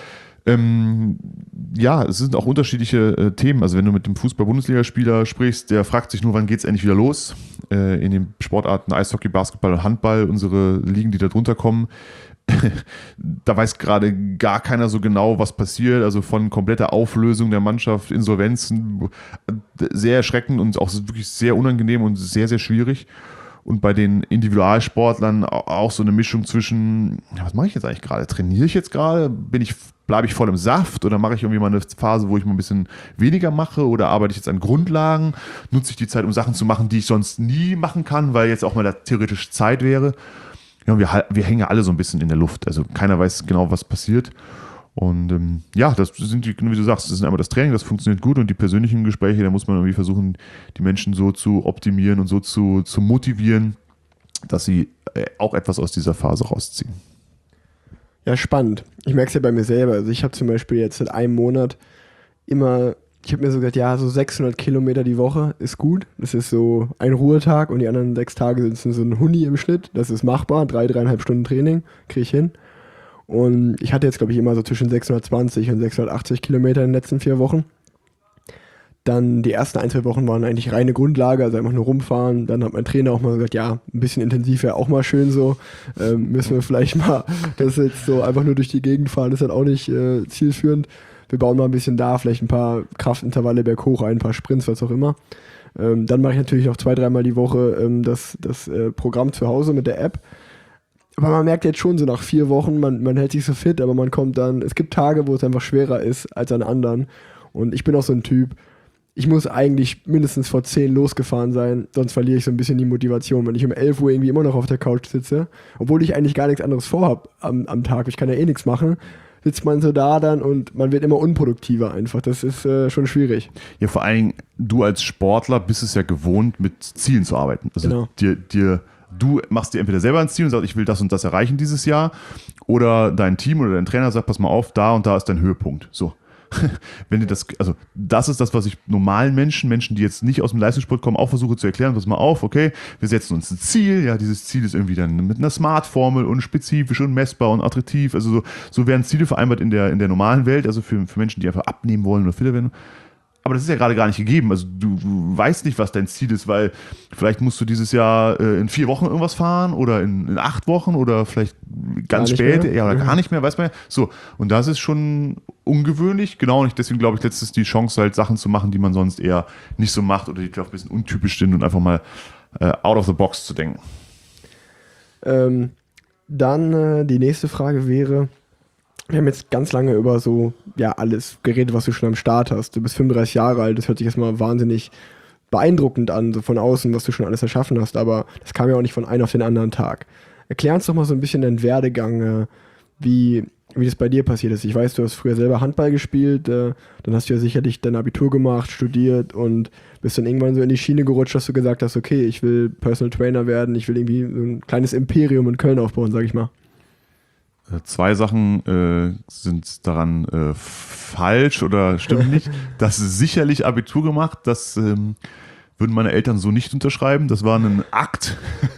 Ja, es sind auch unterschiedliche Themen. Also wenn du mit dem Fußball-Bundesligaspieler sprichst, der fragt sich nur, wann geht es endlich wieder los? In den Sportarten Eishockey, Basketball und Handball, unsere Ligen, die da drunter kommen, da weiß gerade gar keiner so genau, was passiert. Also von kompletter Auflösung der Mannschaft, Insolvenzen, sehr erschreckend und auch wirklich sehr unangenehm und sehr, sehr schwierig. Und bei den Individualsportlern auch so eine Mischung zwischen, ja, was mache ich jetzt eigentlich gerade? Trainiere ich jetzt gerade? Bleibe ich voll im Saft oder mache ich irgendwie mal eine Phase, wo ich mal ein bisschen weniger mache oder arbeite ich jetzt an Grundlagen? Nutze ich die Zeit, um Sachen zu machen, die ich sonst nie machen kann, weil jetzt auch mal da theoretisch Zeit wäre? Ja, wir hängen ja alle so ein bisschen in der Luft. Also keiner weiß genau, was passiert. Und ja, das sind wie du sagst, das ist einmal das Training, das funktioniert gut und die persönlichen Gespräche, da muss man irgendwie versuchen, die Menschen so zu optimieren und so zu motivieren, dass sie auch etwas aus dieser Phase rausziehen. Ja, spannend. Ich merke es ja bei mir selber. Also ich habe zum Beispiel jetzt seit einem Monat ich habe mir so gesagt, ja, so 600 Kilometer die Woche ist gut. Das ist so ein Ruhetag und die anderen 6 Tage sind so ein Huni im Schnitt. Das ist machbar. 3,5 Stunden Training kriege ich hin. Und ich hatte jetzt, glaube ich, immer so zwischen 620 und 680 Kilometer in den letzten 4 Wochen. Dann die ersten 1-2 Wochen waren eigentlich reine Grundlage, also einfach nur rumfahren. Dann hat mein Trainer auch mal gesagt, ja, ein bisschen intensiv wäre auch mal schön so. Müssen wir vielleicht mal, das jetzt so einfach nur durch die Gegend fahren, ist halt auch nicht zielführend. Wir bauen mal ein bisschen da, vielleicht ein paar Kraftintervalle berghoch, ein paar Sprints, was auch immer. Dann mache ich natürlich noch 2-3 Mal die Woche das Programm zu Hause mit der App. Aber man merkt jetzt schon so nach 4 Wochen, man hält sich so fit, aber man kommt dann, es gibt Tage, wo es einfach schwerer ist als an anderen. Und ich bin auch so ein Typ, ich muss eigentlich mindestens vor 10 losgefahren sein, sonst verliere ich so ein bisschen die Motivation. Wenn ich um 11 Uhr irgendwie immer noch auf der Couch sitze, obwohl ich eigentlich gar nichts anderes vorhabe am Tag, ich kann ja eh nichts machen, sitzt man so da dann und man wird immer unproduktiver einfach. Das ist schon schwierig. Ja, vor allen Dingen, du als Sportler bist es ja gewohnt, mit Zielen zu arbeiten. Also genau. Du machst dir entweder selber ein Ziel und sagst, ich will das und das erreichen dieses Jahr, oder dein Team oder dein Trainer sagt, pass mal auf, da und da ist dein Höhepunkt. So. Wenn dir das ist das, was ich normalen Menschen, die jetzt nicht aus dem Leistungssport kommen, auch versuche zu erklären, pass mal auf, okay, wir setzen uns ein Ziel, ja, dieses Ziel ist irgendwie dann mit einer Smart-Formel und spezifisch und messbar und attraktiv, also so werden Ziele vereinbart in der normalen Welt, also für Menschen, die einfach abnehmen wollen oder fitter werden. Aber das ist ja gerade gar nicht gegeben. Also du weißt nicht, was dein Ziel ist, weil vielleicht musst du dieses Jahr in 4 Wochen irgendwas fahren oder in 8 Wochen oder vielleicht ganz spät, ja, oder gar nicht mehr, weiß man ja. So, und das ist schon ungewöhnlich. Genau, und deswegen glaube ich, letztens die Chance, halt Sachen zu machen, die man sonst eher nicht so macht oder die vielleicht ein bisschen untypisch sind und einfach mal out of the box zu denken. Dann die nächste Frage wäre, Wir haben jetzt ganz lange über so, ja, alles geredet, was du schon am Start hast. Du bist 35 Jahre alt, das hört sich erstmal wahnsinnig beeindruckend an, so von außen, was du schon alles erschaffen hast, aber das kam ja auch nicht von einem auf den anderen Tag. Erklär uns doch mal so ein bisschen deinen Werdegang, wie das bei dir passiert ist. Ich weiß, du hast früher selber Handball gespielt, dann hast du ja sicherlich dein Abitur gemacht, studiert und bist dann irgendwann so in die Schiene gerutscht, dass du gesagt hast, okay, ich will Personal Trainer werden, ich will irgendwie so ein kleines Imperium in Köln aufbauen, sag ich mal. Zwei Sachen sind daran falsch oder stimmen nicht. Das ist sicherlich Abitur gemacht, das würden meine Eltern so nicht unterschreiben. Das war ein Akt,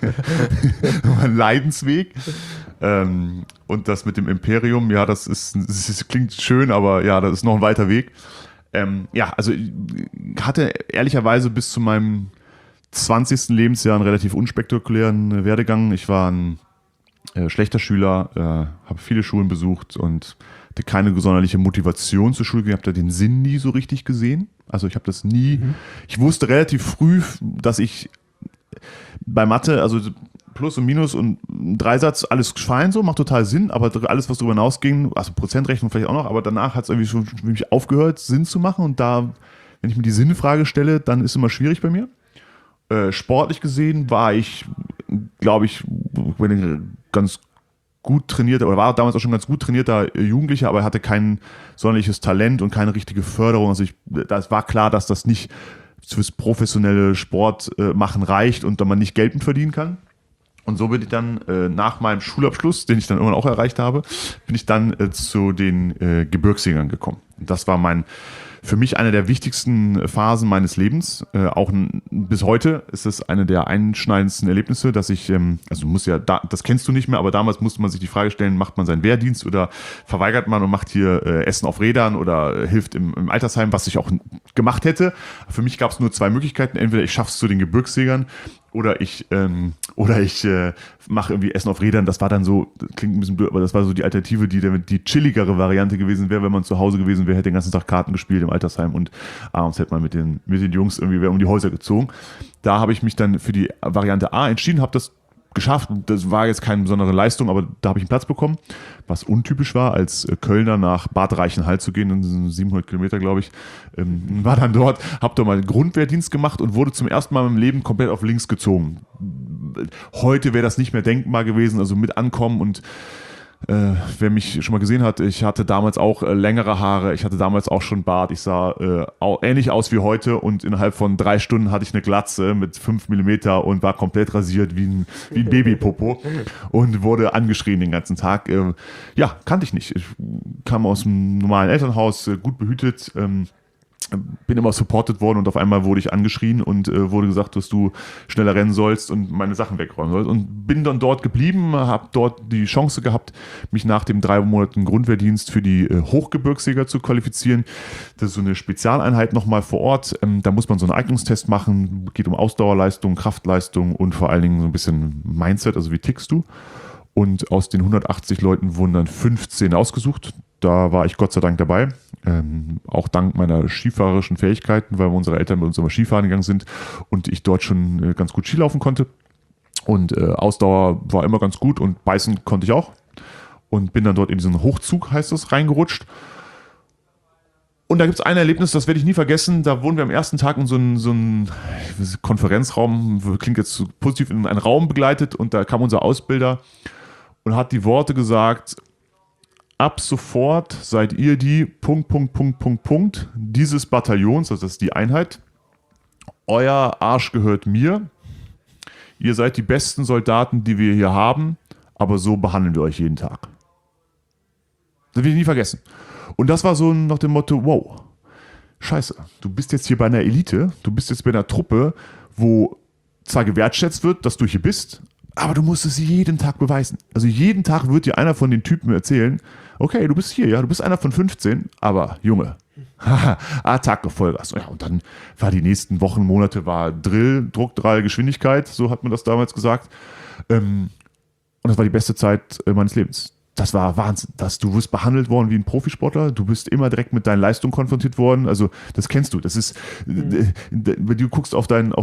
ein Leidensweg. Und das mit dem Imperium, ja, das klingt schön, aber ja, das ist noch ein weiter Weg. Also ich hatte ehrlicherweise bis zu meinem 20. Lebensjahr einen relativ unspektakulären Werdegang. Ich war ein schlechter Schüler, habe viele Schulen besucht und hatte keine sonderliche Motivation zur Schule. Ich habe da den Sinn nie so richtig gesehen. Also ich habe das nie. Ich wusste relativ früh, dass ich bei Mathe, also Plus und Minus und Dreisatz, alles fein so, macht total Sinn, aber alles, was darüber hinausging, also Prozentrechnung vielleicht auch noch, aber danach hat es irgendwie schon für mich aufgehört, Sinn zu machen. Und da, wenn ich mir die Sinnfrage stelle, dann ist es immer schwierig bei mir. Sportlich gesehen war ich, glaube ich, ganz gut trainierter, oder war damals auch schon ganz gut trainierter Jugendlicher, aber er hatte kein sonderliches Talent und keine richtige Förderung. Also das war klar, dass das nicht fürs professionelle Sport machen reicht und da man nicht Geld mit verdienen kann. Und so bin ich dann nach meinem Schulabschluss, den ich dann irgendwann auch erreicht habe, bin ich dann zu den Gebirgsjägern gekommen. Und das war für mich eine der wichtigsten Phasen meines Lebens. Bis heute ist es eine der einschneidendsten Erlebnisse, dass ich, das kennst du nicht mehr, aber damals musste man sich die Frage stellen, macht man seinen Wehrdienst oder verweigert man und macht hier Essen auf Rädern oder hilft im Altersheim, was ich auch gemacht hätte. Für mich gab es nur zwei Möglichkeiten. Entweder ich schaffe es zu den Gebirgsjägern oder ich mache irgendwie Essen auf Rädern. Das war dann so, klingt ein bisschen blöd, aber das war so die Alternative, die chilligere Variante gewesen wäre, wenn man zu Hause gewesen wäre, hätte den ganzen Tag Karten gespielt im Altersheim und abends hätte man mit den Jungs irgendwie um die Häuser gezogen. Da habe ich mich dann für die Variante A entschieden, habe das geschafft. Das war jetzt keine besondere Leistung, aber da habe ich einen Platz bekommen, was untypisch war, als Kölner nach Bad Reichenhall zu gehen, das sind 700 Kilometer, glaube ich, war dann dort, habe dort mal Grundwehrdienst gemacht und wurde zum ersten Mal in meinem Leben komplett auf links gezogen. Heute wäre das nicht mehr denkbar gewesen, also mit ankommen und wer mich schon mal gesehen hat, ich hatte damals auch längere Haare, ich hatte damals auch schon Bart, ich sah ähnlich aus wie heute und innerhalb von 3 Stunden hatte ich eine Glatze mit 5 mm und war komplett rasiert wie ein Babypopo und wurde angeschrien den ganzen Tag. Kannte ich nicht. Ich kam aus einem normalen Elternhaus, gut behütet, bin immer supported worden und auf einmal wurde ich angeschrien und wurde gesagt, dass du schneller rennen sollst und meine Sachen wegräumen sollst. Und bin dann dort geblieben, habe dort die Chance gehabt, mich nach dem 3 Monaten Grundwehrdienst für die Hochgebirgsjäger zu qualifizieren. Das ist so eine Spezialeinheit nochmal vor Ort. Da muss man so einen Eignungstest machen, geht um Ausdauerleistung, Kraftleistung und vor allen Dingen so ein bisschen Mindset, also wie tickst du. Und aus den 180 Leuten wurden dann 15 ausgesucht. Da war ich Gott sei Dank dabei. Auch dank meiner skifahrerischen Fähigkeiten, weil unsere Eltern mit uns immer Skifahren gegangen sind und ich dort schon ganz gut Skilaufen konnte. Und Ausdauer war immer ganz gut und beißen konnte ich auch. Und bin dann dort in diesen Hochzug, heißt das, reingerutscht. Und da gibt es ein Erlebnis, das werde ich nie vergessen. Da wurden wir am ersten Tag in so einen Konferenzraum, klingt jetzt so positiv, in einen Raum begleitet. Und da kam unser Ausbilder und hat die Worte gesagt: Ab sofort seid ihr die dieses Bataillons, also das ist die Einheit. Euer Arsch gehört mir. Ihr seid die besten Soldaten, die wir hier haben, aber so behandeln wir euch jeden Tag. Das will ich nie vergessen. Und das war so nach dem Motto, wow, scheiße, du bist jetzt hier bei einer Elite, du bist jetzt bei einer Truppe, wo zwar gewertschätzt wird, dass du hier bist, aber du musst es jeden Tag beweisen. Also jeden Tag wird dir einer von den Typen erzählen, okay, du bist hier, ja, du bist einer von 15, aber Junge, Attacke, Vollgas. Ja, und dann war die nächsten Wochen, Monate war Drill, Druckdrall, Geschwindigkeit, so hat man das damals gesagt. Und das war die beste Zeit meines Lebens. das war Wahnsinn. Du wirst behandelt worden wie ein Profisportler, du bist immer direkt mit deinen Leistungen konfrontiert worden, also das kennst du. Das ist, du guckst auf dein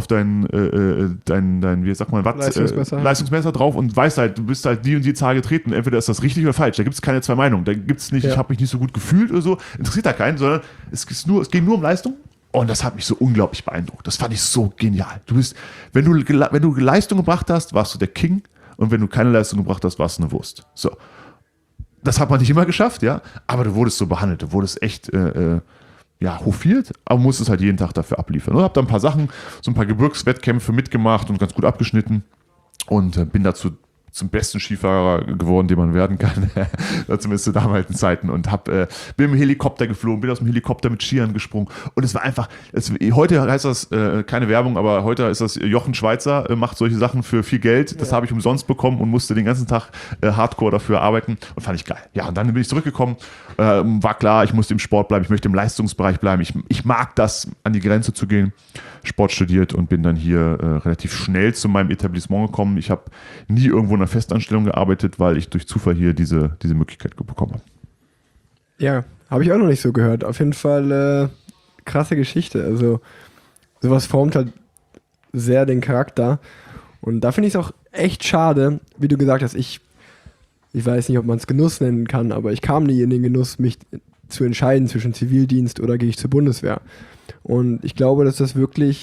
wie sagt man, Leistungsmesser drauf und weißt halt, du bist halt die und die Zahl getreten, entweder ist das richtig oder falsch, da gibt es keine zwei Meinungen, da gibt es nicht, ich habe mich nicht so gut gefühlt oder so, interessiert da keinen, sondern es ging nur um Leistung. Und das hat mich so unglaublich beeindruckt. Das fand ich so genial. Wenn du Leistung gebracht hast, warst du der King, und wenn du keine Leistung gebracht hast, warst du eine Wurst. So. Das hat man nicht immer geschafft, ja, aber du wurdest so behandelt, du wurdest echt hofiert, aber musstest halt jeden Tag dafür abliefern. Und hab da ein paar Sachen, so ein paar Gebirgswettkämpfe mitgemacht und ganz gut abgeschnitten und bin dazu zum besten Skifahrer geworden, den man werden kann, zumindest zu damaligen Zeiten, und bin im Helikopter geflogen, bin aus dem Helikopter mit Skiern gesprungen, und es war einfach, heute heißt das, keine Werbung, aber heute ist das Jochen Schweizer, macht solche Sachen für viel Geld, das habe ich umsonst bekommen und musste den ganzen Tag hardcore dafür arbeiten und fand ich geil. Ja, und dann bin ich zurückgekommen, war klar, ich musste im Sport bleiben, ich möchte im Leistungsbereich bleiben, ich mag das, an die Grenze zu gehen, Sport studiert und bin dann hier relativ schnell zu meinem Etablissement gekommen. Ich habe nie irgendwo in einer Festanstellung gearbeitet, weil ich durch Zufall hier diese Möglichkeit bekommen habe. Ja, habe ich auch noch nicht so gehört. Auf jeden Fall krasse Geschichte. Also sowas formt halt sehr den Charakter. Und da finde ich es auch echt schade, wie du gesagt hast, ich weiß nicht, ob man es Genuss nennen kann, aber ich kam nie in den Genuss, mich zu entscheiden zwischen Zivildienst oder gehe ich zur Bundeswehr. Und ich glaube, dass das wirklich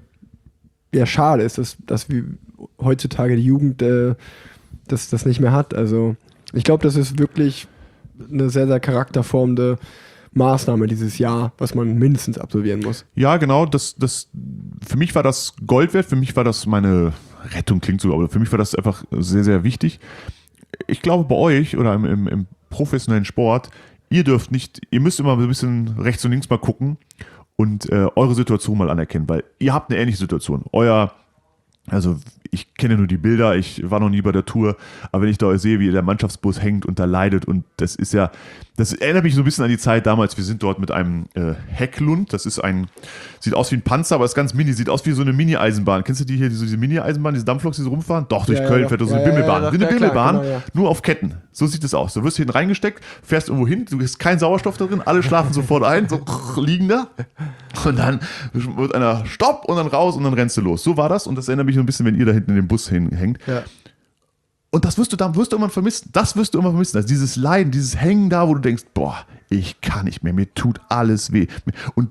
schade ist, dass wir heutzutage die Jugend das nicht mehr hat. Also ich glaube, das ist wirklich eine sehr, sehr charakterformende Maßnahme dieses Jahr, was man mindestens absolvieren muss. Ja, genau. Für mich war das Gold wert, für mich war das meine Rettung, klingt so, aber für mich war das einfach sehr, sehr wichtig. Ich glaube, bei euch oder im professionellen Sport, ihr müsst immer ein bisschen rechts und links mal gucken und eure Situation mal anerkennen, weil ihr habt eine ähnliche Situation. Also ich kenne nur die Bilder, ich war noch nie bei der Tour, aber wenn ich da sehe, wie der Mannschaftsbus hängt und da leidet, und das erinnert mich so ein bisschen an die Zeit damals, wir sind dort mit einem Hecklund, sieht aus wie ein Panzer, aber ist ganz mini, sieht aus wie so eine Mini-Eisenbahn. Kennst du die hier, diese Mini-Eisenbahn, diese Dampfloks, die so rumfahren? Doch, durch Köln fährt so eine Bimmelbahn. Wie eine Bimmelbahn, nur auf Ketten. So sieht es aus. Du wirst hinten reingesteckt, fährst irgendwo hin, du hast keinen Sauerstoff da drin, alle schlafen sofort ein, so liegen da. Und dann wird einer Stopp und dann raus und dann rennst du los. So war das, und das erinnert mich so ein bisschen, wenn ihr da hinten in dem Bus hängt. Ja. Und das wirst du irgendwann vermissen. Also dieses Leiden, dieses Hängen da, wo du denkst, boah, ich kann nicht mehr, mir tut alles weh. Und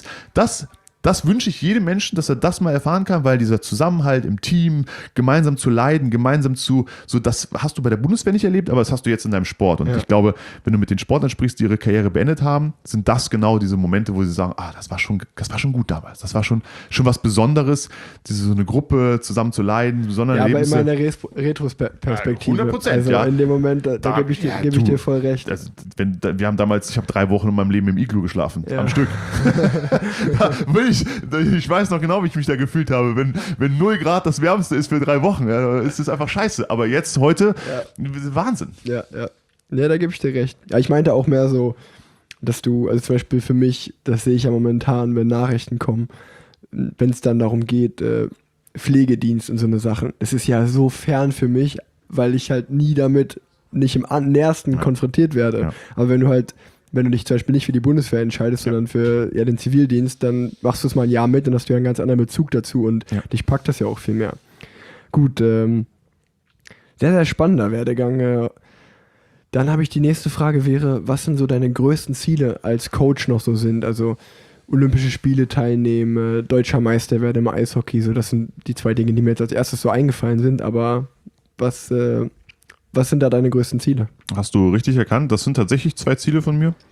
das wünsche ich jedem Menschen, dass er das mal erfahren kann, weil dieser Zusammenhalt im Team, gemeinsam zu leiden, das hast du bei der Bundeswehr nicht erlebt, aber das hast du jetzt in deinem Sport. Und ich glaube, wenn du mit den Sportlern sprichst, die ihre Karriere beendet haben, sind das genau diese Momente, wo sie sagen, das war schon gut damals. Das war schon was Besonderes, so eine Gruppe zusammen zu leiden, besondere Erlebnisse. Aber in meiner Retrospektive. 100%, also in dem Moment, da gebe ich dir voll recht. Ich habe 3 Wochen in meinem Leben im Iglu geschlafen, am Stück. Ich weiß noch genau, wie ich mich da gefühlt habe. Wenn 0 Grad das Wärmste ist für 3 Wochen, ist es einfach scheiße. Aber jetzt, heute, Wahnsinn. Ja, da gebe ich dir recht. Ja, ich meinte auch mehr so, dass du, also zum Beispiel für mich, das sehe ich ja momentan, wenn Nachrichten kommen, wenn es dann darum geht, Pflegedienst und so eine Sachen. Das ist ja so fern für mich, weil ich halt nie damit nicht im nähersten konfrontiert werde. Ja. Aber wenn du dich zum Beispiel nicht für die Bundeswehr entscheidest, sondern für den Zivildienst, dann machst du es mal ein Jahr mit, dann hast du ja einen ganz anderen Bezug dazu und dich packt das ja auch viel mehr. Gut, sehr, sehr spannender Werdegang. Dann habe ich die nächste Frage wäre, was sind so deine größten Ziele als Coach noch so sind? Also Olympische Spiele teilnehmen, deutscher Meister werden im Eishockey, so das sind die 2 Dinge, die mir jetzt als erstes so eingefallen sind, aber was sind da deine größten Ziele? Hast du richtig erkannt, das sind tatsächlich 2 Ziele von mir.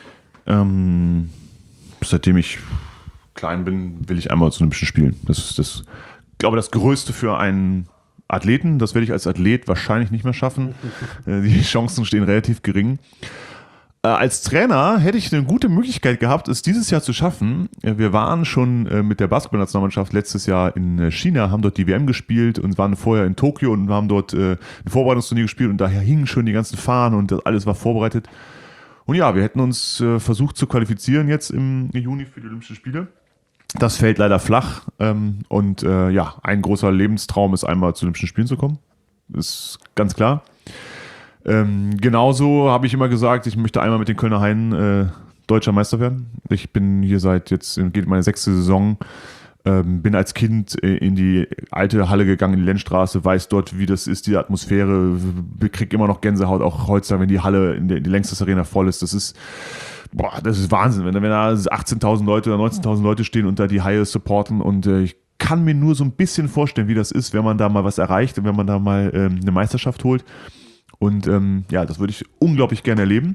Seitdem ich klein bin, will ich einmal zu Olympischen Spielen. Das ist glaube das Größte für einen Athleten. Das werde ich als Athlet wahrscheinlich nicht mehr schaffen. Die Chancen stehen relativ gering. Als Trainer hätte ich eine gute Möglichkeit gehabt, es dieses Jahr zu schaffen. Wir waren schon mit der Basketballnationalmannschaft letztes Jahr in China, haben dort die WM gespielt und waren vorher in Tokio und haben dort ein Vorbereitungsturnier gespielt, und daher hingen schon die ganzen Fahnen und das alles war vorbereitet. Und ja, wir hätten uns versucht zu qualifizieren jetzt im Juni für die Olympischen Spiele. Das fällt leider flach, und ein großer Lebenstraum ist einmal zu Olympischen Spielen zu kommen. Ist ganz klar. Genauso habe ich immer gesagt, ich möchte einmal mit den Kölner Haien deutscher Meister werden. Ich bin hier geht meine 6. Saison, bin als Kind in die alte Halle gegangen, in die Lenzstraße, weiß dort, wie das ist, die Atmosphäre, kriege immer noch Gänsehaut, auch heutzutage, wenn die Halle in die Längstes Arena voll ist. Das ist Wahnsinn, wenn da 18.000 Leute oder 19.000 Leute stehen und da die Haie supporten, und ich kann mir nur so ein bisschen vorstellen, wie das ist, wenn man da mal was erreicht und wenn man da mal eine Meisterschaft holt. Und das würde ich unglaublich gerne erleben.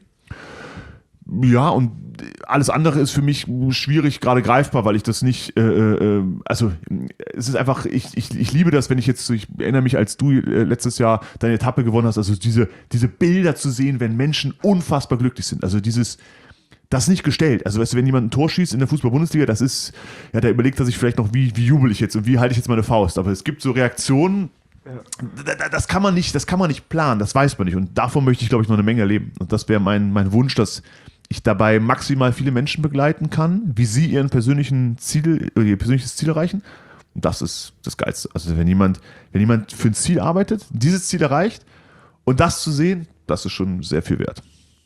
Ja, und alles andere ist für mich schwierig, gerade greifbar, weil ich das nicht, es ist einfach, ich liebe das, wenn ich erinnere mich, als du letztes Jahr deine Etappe gewonnen hast, also diese Bilder zu sehen, wenn Menschen unfassbar glücklich sind, also das ist nicht gestellt, also weißt du, wenn jemand ein Tor schießt in der Fußball-Bundesliga, das ist, ja, da überlegt er sich vielleicht noch, wie jubel ich jetzt und wie halte ich jetzt meine Faust, aber es gibt so Reaktionen, das kann man nicht planen, das weiß man nicht, und davon möchte ich, glaube ich, noch eine Menge erleben, und das wäre mein Wunsch, dass ich dabei maximal viele Menschen begleiten kann, wie sie ihr persönliches Ziel erreichen. Und das ist das Geilste. Also wenn jemand für ein Ziel arbeitet, dieses Ziel erreicht, und das zu sehen, das ist schon sehr viel wert.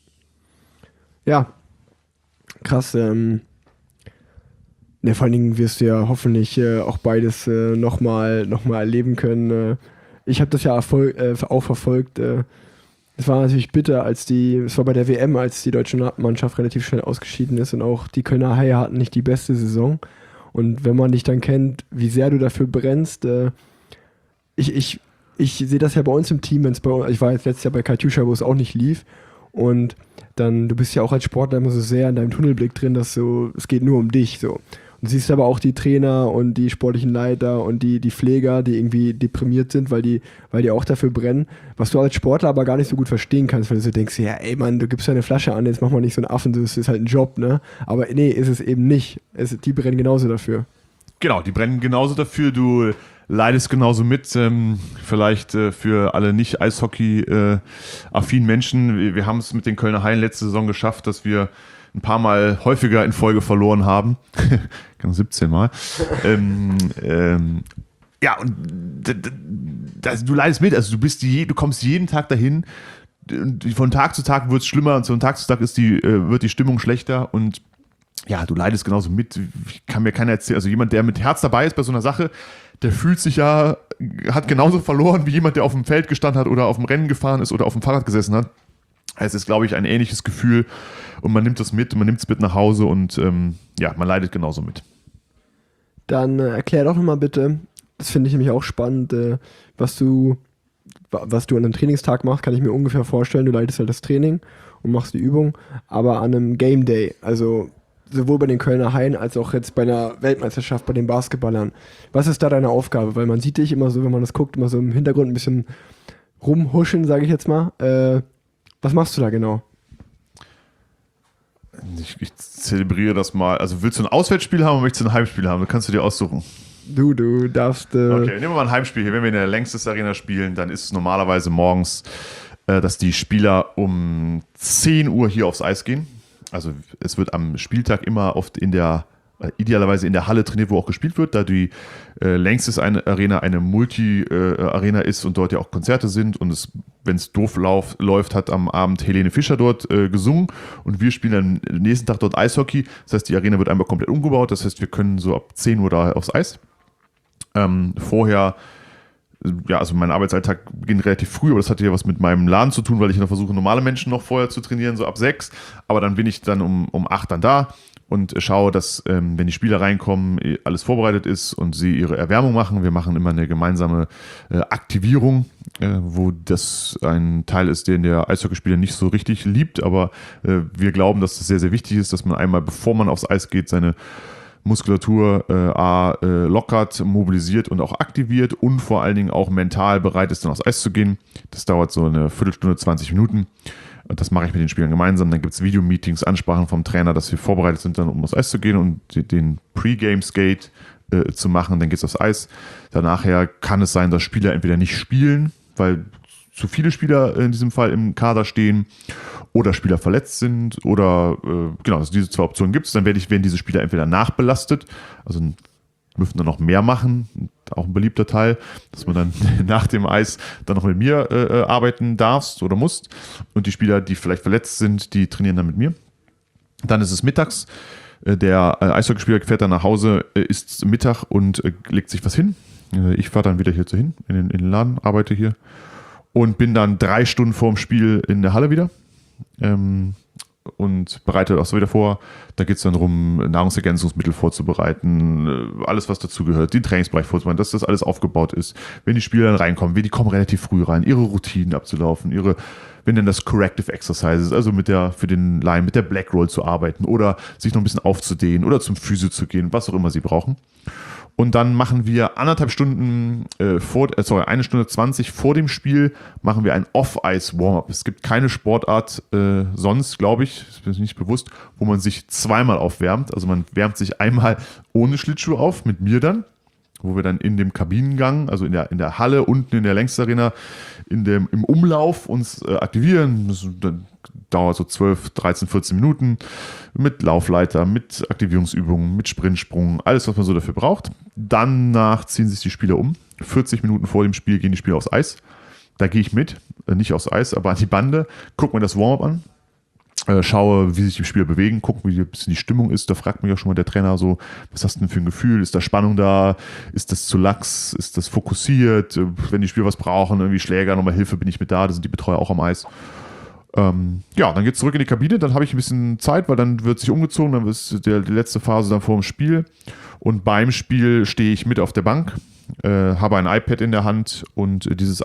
Ja, krass. Vor allen Dingen wirst du ja hoffentlich auch beides noch mal erleben können. Ich habe das ja auch verfolgt. Es war natürlich bitter, es war bei der WM, als die deutsche Mannschaft relativ schnell ausgeschieden ist, und auch die Kölner Haie hatten nicht die beste Saison. Und wenn man dich dann kennt, wie sehr du dafür brennst, ich sehe das ja bei uns im Team, ich war jetzt letztes Jahr bei Katjuscha, wo es auch nicht lief, und dann, du bist ja auch als Sportler immer so sehr in deinem Tunnelblick drin, dass es geht nur um dich, so. Und siehst aber auch die Trainer und die sportlichen Leiter und die Pfleger, die irgendwie deprimiert sind, weil die auch dafür brennen, was du als Sportler aber gar nicht so gut verstehen kannst, weil du so denkst, ja ey Mann, du gibst ja eine Flasche an, jetzt mach mal nicht so einen Affen, das ist halt ein Job, ne? Aber nee, ist es eben nicht. Die brennen genauso dafür. Genau, die brennen genauso dafür, du leidest genauso mit, vielleicht für alle nicht Eishockey-affinen Menschen. Wir haben es mit den Kölner Haien letzte Saison geschafft, dass wir ein paar Mal häufiger in Folge verloren haben. 17 Mal. Ja, und du leidest mit, also du kommst jeden Tag dahin, und von Tag zu Tag wird es schlimmer, und von Tag zu Tag wird die Stimmung schlechter, und ja, du leidest genauso mit. Kann mir keiner erzählen, also jemand, der mit Herz dabei ist bei so einer Sache, der fühlt sich ja, hat genauso verloren wie jemand, der auf dem Feld gestanden hat oder auf dem Rennen gefahren ist oder auf dem Fahrrad gesessen hat. Es ist, glaube ich, ein ähnliches Gefühl, und man nimmt das mit und man nimmt es mit nach Hause, und man leidet genauso mit. Dann erklär doch nochmal bitte, das finde ich nämlich auch spannend, was du an einem Trainingstag machst, kann ich mir ungefähr vorstellen. Du leitest halt das Training und machst die Übung, aber an einem Game Day, also sowohl bei den Kölner Haien als auch jetzt bei einer Weltmeisterschaft bei den Basketballern. Was ist da deine Aufgabe? Weil man sieht dich immer so, wenn man das guckt, immer so im Hintergrund ein bisschen rumhuschen, sage ich jetzt mal. Was machst du da genau? Ich zelebriere das mal. Also willst du ein Auswärtsspiel haben oder möchtest du ein Heimspiel haben? Das kannst du dir aussuchen. Du darfst... Okay, nehmen wir mal ein Heimspiel hier. Wenn wir in der Längstes Arena spielen, dann ist es normalerweise morgens, dass die Spieler um 10 Uhr hier aufs Eis gehen. Also es wird am Spieltag immer oft idealerweise in der Halle trainiert, wo auch gespielt wird, da die Längstes Arena eine Multi-Arena ist und dort ja auch Konzerte sind, und wenn es doof läuft, hat am Abend Helene Fischer dort gesungen, und wir spielen am nächsten Tag dort Eishockey. Das heißt, die Arena wird einmal komplett umgebaut, das heißt, wir können so ab 10 Uhr da aufs Eis. Vorher, ja, also mein Arbeitsalltag beginnt relativ früh, aber das hat ja was mit meinem Laden zu tun, weil ich noch versuche, normale Menschen noch vorher zu trainieren, so ab 6, aber dann bin ich dann um 8 dann da und schaue, dass, wenn die Spieler reinkommen, alles vorbereitet ist und sie ihre Erwärmung machen. Wir machen immer eine gemeinsame Aktivierung, wo das ein Teil ist, den der Eishockeyspieler nicht so richtig liebt, aber wir glauben, dass das sehr, sehr wichtig ist, dass man einmal, bevor man aufs Eis geht, seine Muskulatur lockert, mobilisiert und auch aktiviert und vor allen Dingen auch mental bereit ist, dann aufs Eis zu gehen. Das dauert so eine Viertelstunde, 20 Minuten. Und das mache ich mit den Spielern gemeinsam. Dann gibt es Videomeetings, Ansprachen vom Trainer, dass wir vorbereitet sind, dann um aufs Eis zu gehen und den Pre-Game-Skate zu machen. Dann geht es aufs Eis. Danach kann es sein, dass Spieler entweder nicht spielen, weil zu viele Spieler in diesem Fall im Kader stehen, oder Spieler verletzt sind, oder also diese zwei Optionen gibt es. Dann werden diese Spieler entweder nachbelastet, also dürfen dann noch mehr machen. auch ein beliebter Teil, dass man dann nach dem Eis dann noch mit mir arbeiten darfst oder musst. Und die Spieler, die vielleicht verletzt sind, die trainieren dann mit mir. Dann ist es mittags. Der Eishockeyspieler fährt dann nach Hause, isst Mittag und legt sich was hin. Ich fahre dann wieder hier hin, in den Laden, arbeite hier und bin dann 3 Stunden vorm Spiel in der Halle wieder. Und bereite auch so wieder vor. Da geht es dann darum, Nahrungsergänzungsmittel vorzubereiten, alles, was dazugehört, den Trainingsbereich vorzubereiten, dass das alles aufgebaut ist. Wenn die Spieler dann reinkommen, die kommen relativ früh rein, ihre Routinen abzulaufen, wenn dann das Corrective Exercises, also für den Line, mit der Black Roll zu arbeiten oder sich noch ein bisschen aufzudehnen oder zum Physio zu gehen, was auch immer sie brauchen. Und dann machen wir 1,5 Stunden 1 Stunde 20 vor dem Spiel machen wir ein Off-Ice-Warm-Up. Es gibt keine Sportart sonst, glaube ich, ist mir nicht bewusst, wo man sich zweimal aufwärmt. Also man wärmt sich einmal ohne Schlittschuh auf, mit mir dann, wo wir dann in dem Kabinengang, also in der Halle, unten in der Längstarena, im Umlauf uns aktivieren. Das dauert so 12, 13, 14 Minuten mit Laufleiter, mit Aktivierungsübungen, mit Sprintsprung, alles, was man so dafür braucht. Danach ziehen sich die Spieler um. 40 Minuten vor dem Spiel gehen die Spieler aufs Eis. Da gehe ich mit, nicht aufs Eis, aber an die Bande, gucke mir das Warm-Up an. Schaue, wie sich die Spieler bewegen, gucke, wie ein bisschen die Stimmung ist. Da fragt mich auch schon mal der Trainer so, was hast du denn für ein Gefühl? Ist da Spannung da? Ist das zu lax? Ist das fokussiert? Wenn die Spieler was brauchen, irgendwie Schläger, nochmal Hilfe, bin ich mit da. Da sind die Betreuer auch am Eis. Dann geht es zurück in die Kabine. Dann habe ich ein bisschen Zeit, weil dann wird sich umgezogen. Dann ist die letzte Phase dann vor dem Spiel. Und beim Spiel stehe ich mit auf der Bank, habe ein iPad in der Hand und mit diesem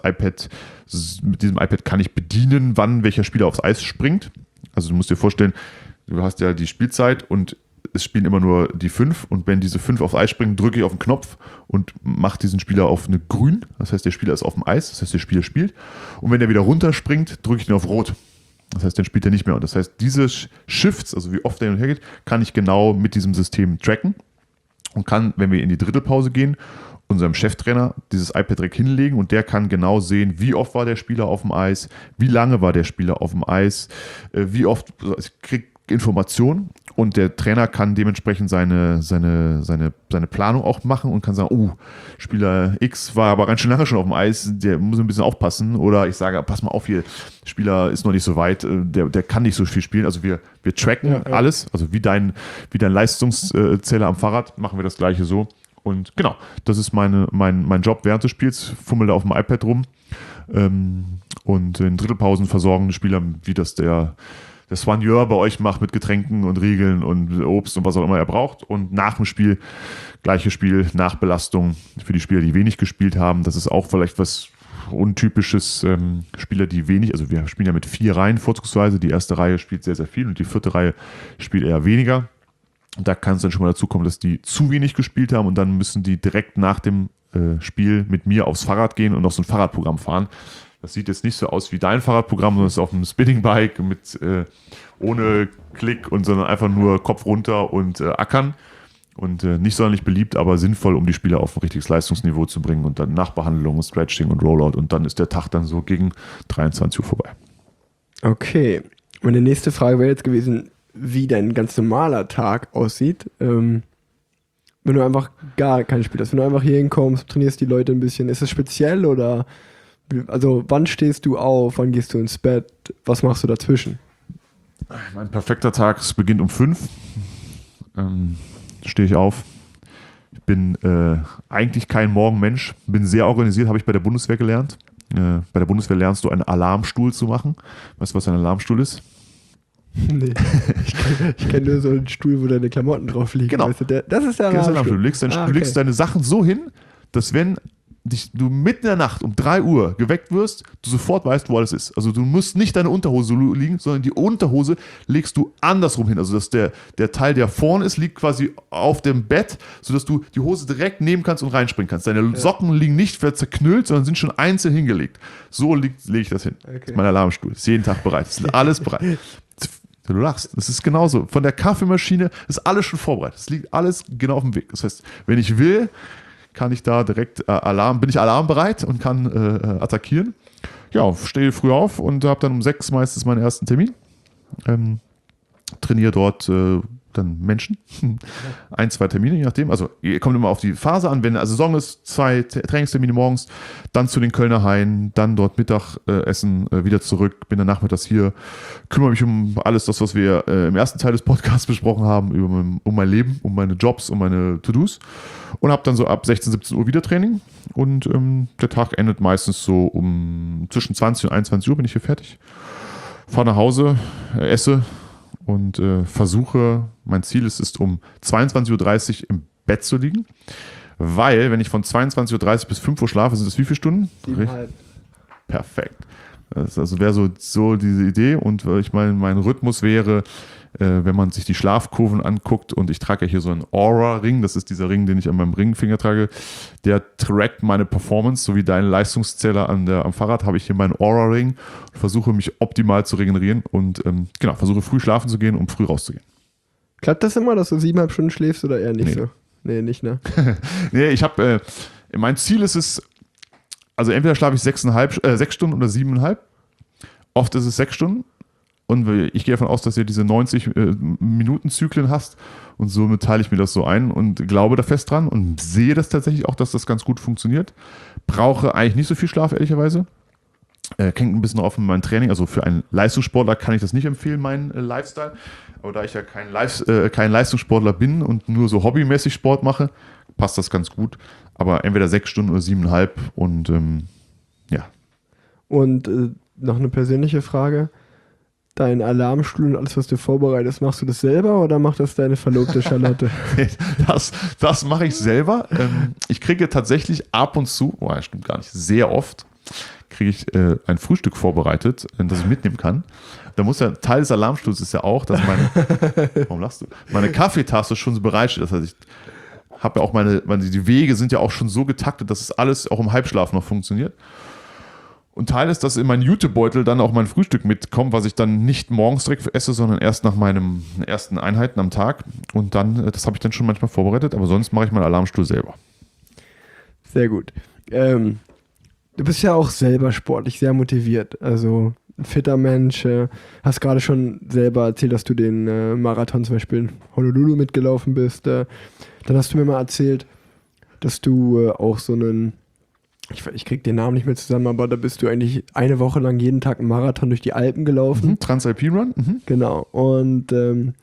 iPad kann ich bedienen, wann welcher Spieler aufs Eis springt. Also du musst dir vorstellen, du hast ja die Spielzeit und es spielen immer nur die 5 und wenn diese 5 aufs Eis springen, drücke ich auf den Knopf und mache diesen Spieler auf eine grün. Das heißt, der Spieler ist auf dem Eis, das heißt, der Spieler spielt. Und wenn er wieder runterspringt, drücke ich ihn auf rot. Das heißt, dann spielt er nicht mehr. Und das heißt, diese Shifts, also wie oft er hin und her geht, kann ich genau mit diesem System tracken und kann, wenn wir in die Drittelpause gehen, unserem Cheftrainer dieses iPad direkt hinlegen und der kann genau sehen, wie oft war der Spieler auf dem Eis, wie lange war der Spieler auf dem Eis, wie oft, ich kriege Informationen und der Trainer kann dementsprechend seine Planung auch machen und kann sagen, Spieler X war aber ganz schön lange schon auf dem Eis, der muss ein bisschen aufpassen oder ich sage, pass mal auf hier, Spieler ist noch nicht so weit, der kann nicht so viel spielen, also wir tracken alles, also wie dein Leistungszähler am Fahrrad, machen wir das gleiche so. Und genau, das ist mein Job während des Spiels. Fummel da auf dem iPad rum und in Drittelpausen versorgen die Spieler, wie das der Soigneur bei euch macht mit Getränken und Riegeln und Obst und was auch immer er braucht. Und nach dem Spiel, gleiches Spiel, Nachbelastung für die Spieler, die wenig gespielt haben. Das ist auch vielleicht was Untypisches. Spieler, die wenig, also wir spielen ja mit 4 Reihen vorzugsweise. Die erste Reihe spielt sehr, sehr viel und die 4. Reihe spielt eher weniger. Da kann es dann schon mal dazu kommen, dass die zu wenig gespielt haben und dann müssen die direkt nach dem Spiel mit mir aufs Fahrrad gehen und noch so ein Fahrradprogramm fahren. Das sieht jetzt nicht so aus wie dein Fahrradprogramm, sondern es ist auf einem Spinningbike ohne Klick sondern einfach nur Kopf runter und ackern. Und nicht sonderlich beliebt, aber sinnvoll, um die Spieler auf ein richtiges Leistungsniveau zu bringen und dann Nachbehandlung, Stretching und Rollout und dann ist der Tag dann so gegen 23 Uhr vorbei. Okay, meine nächste Frage wäre jetzt gewesen, wie dein ganz normaler Tag aussieht, wenn du einfach gar kein Spiel hast, wenn du einfach hier hinkommst, trainierst die Leute ein bisschen, ist es speziell oder, also wann stehst du auf, wann gehst du ins Bett, was machst du dazwischen? Mein perfekter Tag, es beginnt um 5, stehe ich auf, ich bin eigentlich kein Morgenmensch, bin sehr organisiert, habe ich bei der Bundeswehr gelernt. Bei der Bundeswehr lernst du einen Alarmstuhl zu machen. Weißt du, was ein Alarmstuhl ist? Nee, ich kenn nur so einen Stuhl, wo deine Klamotten drauf liegen. Genau. Weißt du, das ist der Alarmstuhl. Du legst deine Sachen so hin, dass wenn du mitten in der Nacht um 3 Uhr geweckt wirst, du sofort weißt, wo alles ist. Also du musst nicht deine Unterhose liegen, sondern die Unterhose legst du andersrum hin. Also dass der Teil, der vorne ist, liegt quasi auf dem Bett, sodass du die Hose direkt nehmen kannst und reinspringen kannst. Deine Socken liegen nicht zerknüllt, sondern sind schon einzeln hingelegt. So lege ich das hin. Okay. Das ist mein Alarmstuhl. Ist jeden Tag bereit. Ist alles bereit. Du lachst. Das ist genauso. Von der Kaffeemaschine ist alles schon vorbereitet. Es liegt alles genau auf dem Weg. Das heißt, wenn ich will, kann ich da direkt bin ich alarmbereit und kann attackieren. Ja, stehe früh auf und habe dann um 6 meistens meinen ersten Termin. Trainiere dort dann Menschen. 1, 2 Termine, je nachdem. Also kommt immer auf die Phase an. Wenn Saison ist, 2 Trainingstermine morgens, dann zu den Kölner Haien, dann dort Mittagessen, wieder zurück, bin dann nachmittags hier, kümmere mich um alles das, was wir im ersten Teil des Podcasts besprochen haben, um mein Leben, um meine Jobs, um meine To-Dos und habe dann so ab 16, 17 Uhr wieder Training und der Tag endet meistens so zwischen 20 und 21 Uhr bin ich hier fertig. Fahre nach Hause, esse und versuche, mein Ziel ist um 22.30 Uhr im Bett zu liegen, weil, wenn ich von 22.30 Uhr bis 5 Uhr schlafe, sind das wie viele Stunden? 7,5. Perfekt. Das also wäre so diese Idee und ich meine, mein Rhythmus wäre, wenn man sich die Schlafkurven anguckt und ich trage ja hier so einen Aura-Ring, das ist dieser Ring, den ich an meinem Ringfinger trage, der trackt meine Performance, so wie dein Leistungszähler am Fahrrad, habe ich hier meinen Aura-Ring und versuche mich optimal zu regenerieren und versuche früh schlafen zu gehen, um früh rauszugehen. Klappt das immer, dass du 7,5 Stunden schläfst oder eher nicht so? Nee, nicht, ne? Nee, ich habe, mein Ziel ist es, also entweder schlafe ich 6 Stunden oder 7,5. Oft ist es 6 Stunden. Und ich gehe davon aus, dass ihr diese 90-Minuten-Zyklen hast. Und somit teile ich mir das so ein und glaube da fest dran und sehe das tatsächlich auch, dass das ganz gut funktioniert. Brauche eigentlich nicht so viel Schlaf, ehrlicherweise. Hängt ein bisschen auf mein Training. Also für einen Leistungssportler kann ich das nicht empfehlen, meinen Lifestyle. Aber da ich ja kein Leistungssportler bin und nur so hobbymäßig Sport mache, passt das ganz gut. Aber entweder 6 Stunden oder 7,5 und ja. Und noch eine persönliche Frage. Dein Alarmstuhl und alles, was du vorbereitest, machst du das selber oder macht das deine Verlobte Charlotte? Das mache ich selber. Ich kriege tatsächlich ab und zu, stimmt gar nicht, sehr oft, kriege ich ein Frühstück vorbereitet, das ich mitnehmen kann. Da muss ja, Teil des Alarmstuhls ist ja auch, dass warum lachst du? Meine Kaffeetasse schon so bereitsteht. Das heißt, ich habe ja auch die Wege sind ja auch schon so getaktet, dass es alles auch im Halbschlaf noch funktioniert. Und Teil ist, dass in meinen Jutebeutel dann auch mein Frühstück mitkommt, was ich dann nicht morgens direkt esse, sondern erst nach meinen ersten Einheiten am Tag. Und dann, das habe ich dann schon manchmal vorbereitet, aber sonst mache ich meinen Alarmstuhl selber. Sehr gut. Du bist ja auch selber sportlich sehr motiviert. Also ein fitter Mensch. Hast gerade schon selber erzählt, dass du den Marathon zum Beispiel in Honolulu mitgelaufen bist. Dann hast du mir mal erzählt, dass du auch so einen, ich krieg den Namen nicht mehr zusammen, aber da bist du eigentlich eine Woche lang jeden Tag einen Marathon durch die Alpen gelaufen. Transalpine Run. Genau. Und du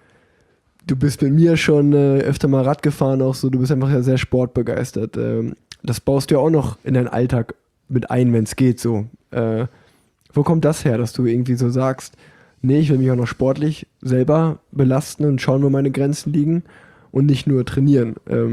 bist mit mir schon öfter mal Rad gefahren, auch so. Du bist einfach ja sehr sportbegeistert. Das baust du ja auch noch in deinen Alltag mit ein, wenn es geht, so. Wo kommt das her, dass du irgendwie so sagst, nee, ich will mich auch noch sportlich selber belasten und schauen, wo meine Grenzen liegen und nicht nur trainieren?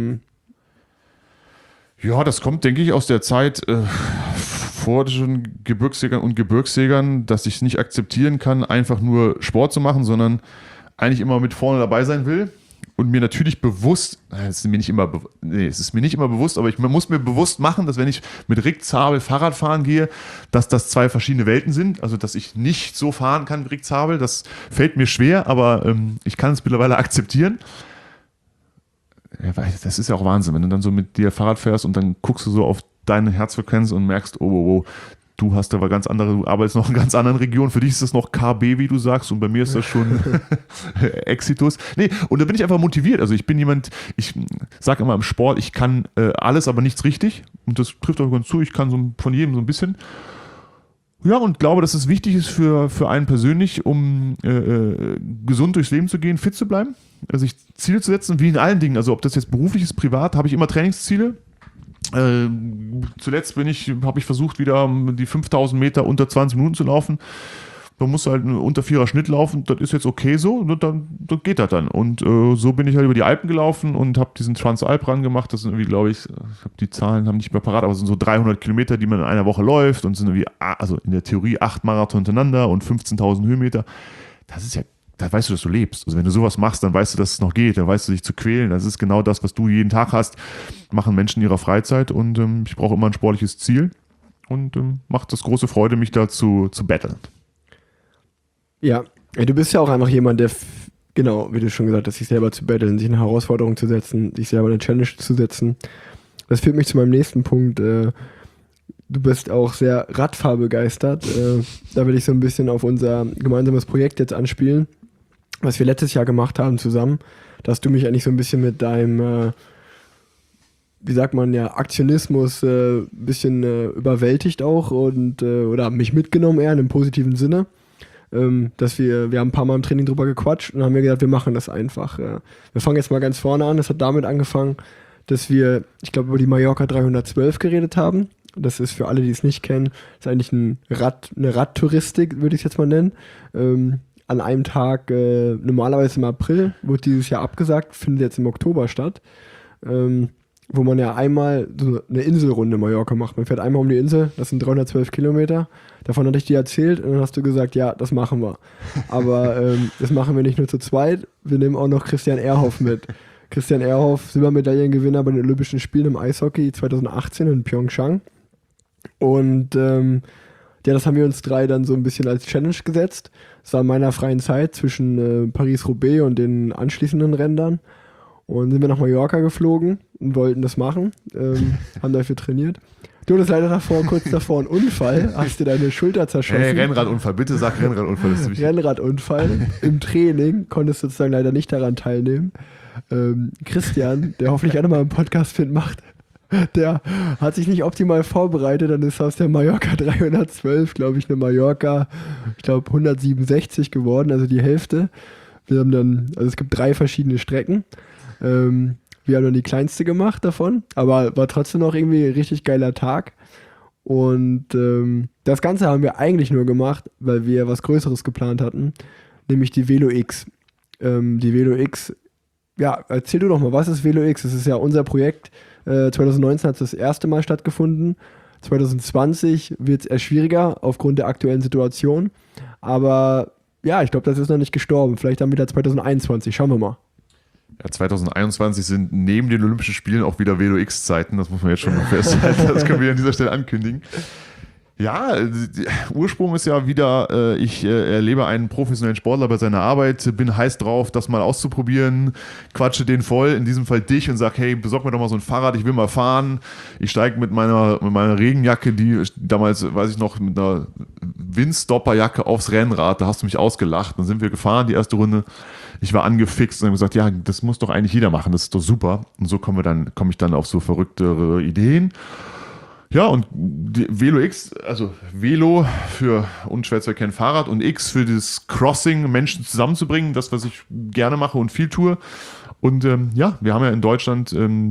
Ja, das kommt, denke ich, aus der Zeit vor den Gebirgsjägern und Gebirgsjägern, dass ich es nicht akzeptieren kann, einfach nur Sport zu machen, sondern eigentlich immer mit vorne dabei sein will. Und mir natürlich bewusst, es ist mir nicht immer bewusst, aber ich muss mir bewusst machen, dass wenn ich mit Rick Zabel Fahrrad fahren gehe, dass das 2 verschiedene Welten sind. Also, dass ich nicht so fahren kann wie Rick Zabel, das fällt mir schwer, aber ich kann es mittlerweile akzeptieren. Ja, das ist ja auch Wahnsinn, wenn du dann so mit dir Fahrrad fährst und dann guckst du so auf deine Herzfrequenz und merkst, oh, du hast aber du arbeitest noch in ganz anderen Regionen, für dich ist das noch KB, wie du sagst, und bei mir ist das schon Exitus. Nee, und da bin ich einfach motiviert. Also ich bin jemand, ich sage immer im Sport, ich kann alles, aber nichts richtig. Und das trifft auch ganz zu, ich kann so von jedem so ein bisschen. Ja, und glaube, dass es wichtig ist für einen persönlich, um gesund durchs Leben zu gehen, fit zu bleiben, sich Ziele zu setzen, wie in allen Dingen. Also ob das jetzt beruflich ist, privat, habe ich immer Trainingsziele. Zuletzt habe ich versucht, wieder die 5000 Meter unter 20 Minuten zu laufen. Da muss halt unter 4er Schnitt laufen, das ist jetzt okay so, dann geht das dann. Und so bin ich halt über die Alpen gelaufen und habe diesen Transalp-Run gemacht. Das sind irgendwie, glaube ich habe die Zahlen haben nicht mehr parat, aber es sind so 300 Kilometer, die man in einer Woche läuft und sind irgendwie, also in der Theorie 8 Marathon hintereinander und 15.000 Höhenmeter. Das ist ja, da weißt du, dass du lebst. Also wenn du sowas machst, dann weißt du, dass es noch geht, dann weißt du, dich zu quälen. Das ist genau das, was du jeden Tag hast, machen Menschen in ihrer Freizeit und ich brauche immer ein sportliches Ziel und macht das große Freude, mich dazu zu battlen. Ja, du bist ja auch einfach jemand, der, genau, wie du schon gesagt hast, sich selber zu battlen, sich eine Herausforderung zu setzen, sich selber eine Challenge zu setzen. Das führt mich zu meinem nächsten Punkt. Du bist auch sehr Radfahrbegeistert. Da will ich so ein bisschen auf unser gemeinsames Projekt jetzt anspielen. was wir letztes Jahr gemacht haben zusammen. Da hast du mich eigentlich so ein bisschen mit deinem, wie sagt man ja, Aktionismus ein bisschen überwältigt auch und oder mich mitgenommen eher in einem positiven Sinne. Dass wir haben ein paar Mal im Training drüber gequatscht und haben mir gedacht, wir machen das einfach. Wir fangen jetzt mal ganz vorne an. Das hat damit angefangen, dass wir, ich glaube, über die Mallorca 312 geredet haben. Das ist für alle, die es nicht kennen, ist eigentlich eine Radtouristik, würde ich es jetzt mal nennen. An einem Tag, normalerweise im April, wird dieses Jahr abgesagt, findet jetzt im Oktober statt. Wo man ja einmal so eine Inselrunde Mallorca macht. Man fährt einmal um die Insel, das sind 312 Kilometer. Davon hatte ich dir erzählt und dann hast du gesagt, ja, das machen wir. Aber das machen wir nicht nur zu zweit, wir nehmen auch noch Christian Ehrhoff mit. Christian Ehrhoff, Silbermedaillengewinner bei den Olympischen Spielen im Eishockey 2018 in Pyeongchang. Und ja, das haben wir uns 3 dann so ein bisschen als Challenge gesetzt. Das war in meiner freien Zeit zwischen Paris-Roubaix und den anschließenden Rändern. Und sind wir nach Mallorca geflogen und wollten das machen, haben dafür trainiert. Du hattest leider kurz davor einen Unfall, hast dir deine Schulter zerschossen. Hey, Rennradunfall, bitte sag Rennradunfall. Das ist wichtig. Rennradunfall im Training, konntest sozusagen leider nicht daran teilnehmen. Christian, der hoffentlich auch nochmal einen Podcast macht, der hat sich nicht optimal vorbereitet, dann ist aus der Mallorca 312, glaube ich, eine Mallorca, ich glaube 167 geworden, also die Hälfte. Wir haben dann, also es gibt 3 verschiedene Strecken. Wir haben dann die kleinste gemacht davon, aber war trotzdem noch irgendwie ein richtig geiler Tag. Und das Ganze haben wir eigentlich nur gemacht, weil wir was Größeres geplant hatten, nämlich die Velo X. Die Velo X, ja, erzähl du doch mal, was ist Velo X? Das ist ja unser Projekt. 2019 hat es das erste Mal stattgefunden. 2020 wird es eher schwieriger aufgrund der aktuellen Situation. Aber ja, ich glaube, das ist noch nicht gestorben. Vielleicht dann wieder 2021. Schauen wir mal. Ja, 2021 sind neben den Olympischen Spielen auch wieder Velo X-Zeiten, das muss man jetzt schon mal festhalten, das können wir an dieser Stelle ankündigen. Ja, Ursprung ist ja wieder, ich erlebe einen professionellen Sportler bei seiner Arbeit, bin heiß drauf, das mal auszuprobieren, quatsche den voll, in diesem Fall dich, und sag, hey, besorg mir doch mal so ein Fahrrad, ich will mal fahren. Ich steige mit meiner Regenjacke, die damals, weiß ich noch, mit einer Windstopperjacke aufs Rennrad, da hast du mich ausgelacht, dann sind wir gefahren, die erste Runde. Ich war angefixt und habe gesagt, ja, das muss doch eigentlich jeder machen, das ist doch super. Und so komme ich dann auf so verrücktere Ideen. Ja, und Velo X, also Velo für unschwer zu erkennen Fahrrad und X für das Crossing, Menschen zusammenzubringen, das, was ich gerne mache und viel tue. Und ja, wir haben ja in Deutschland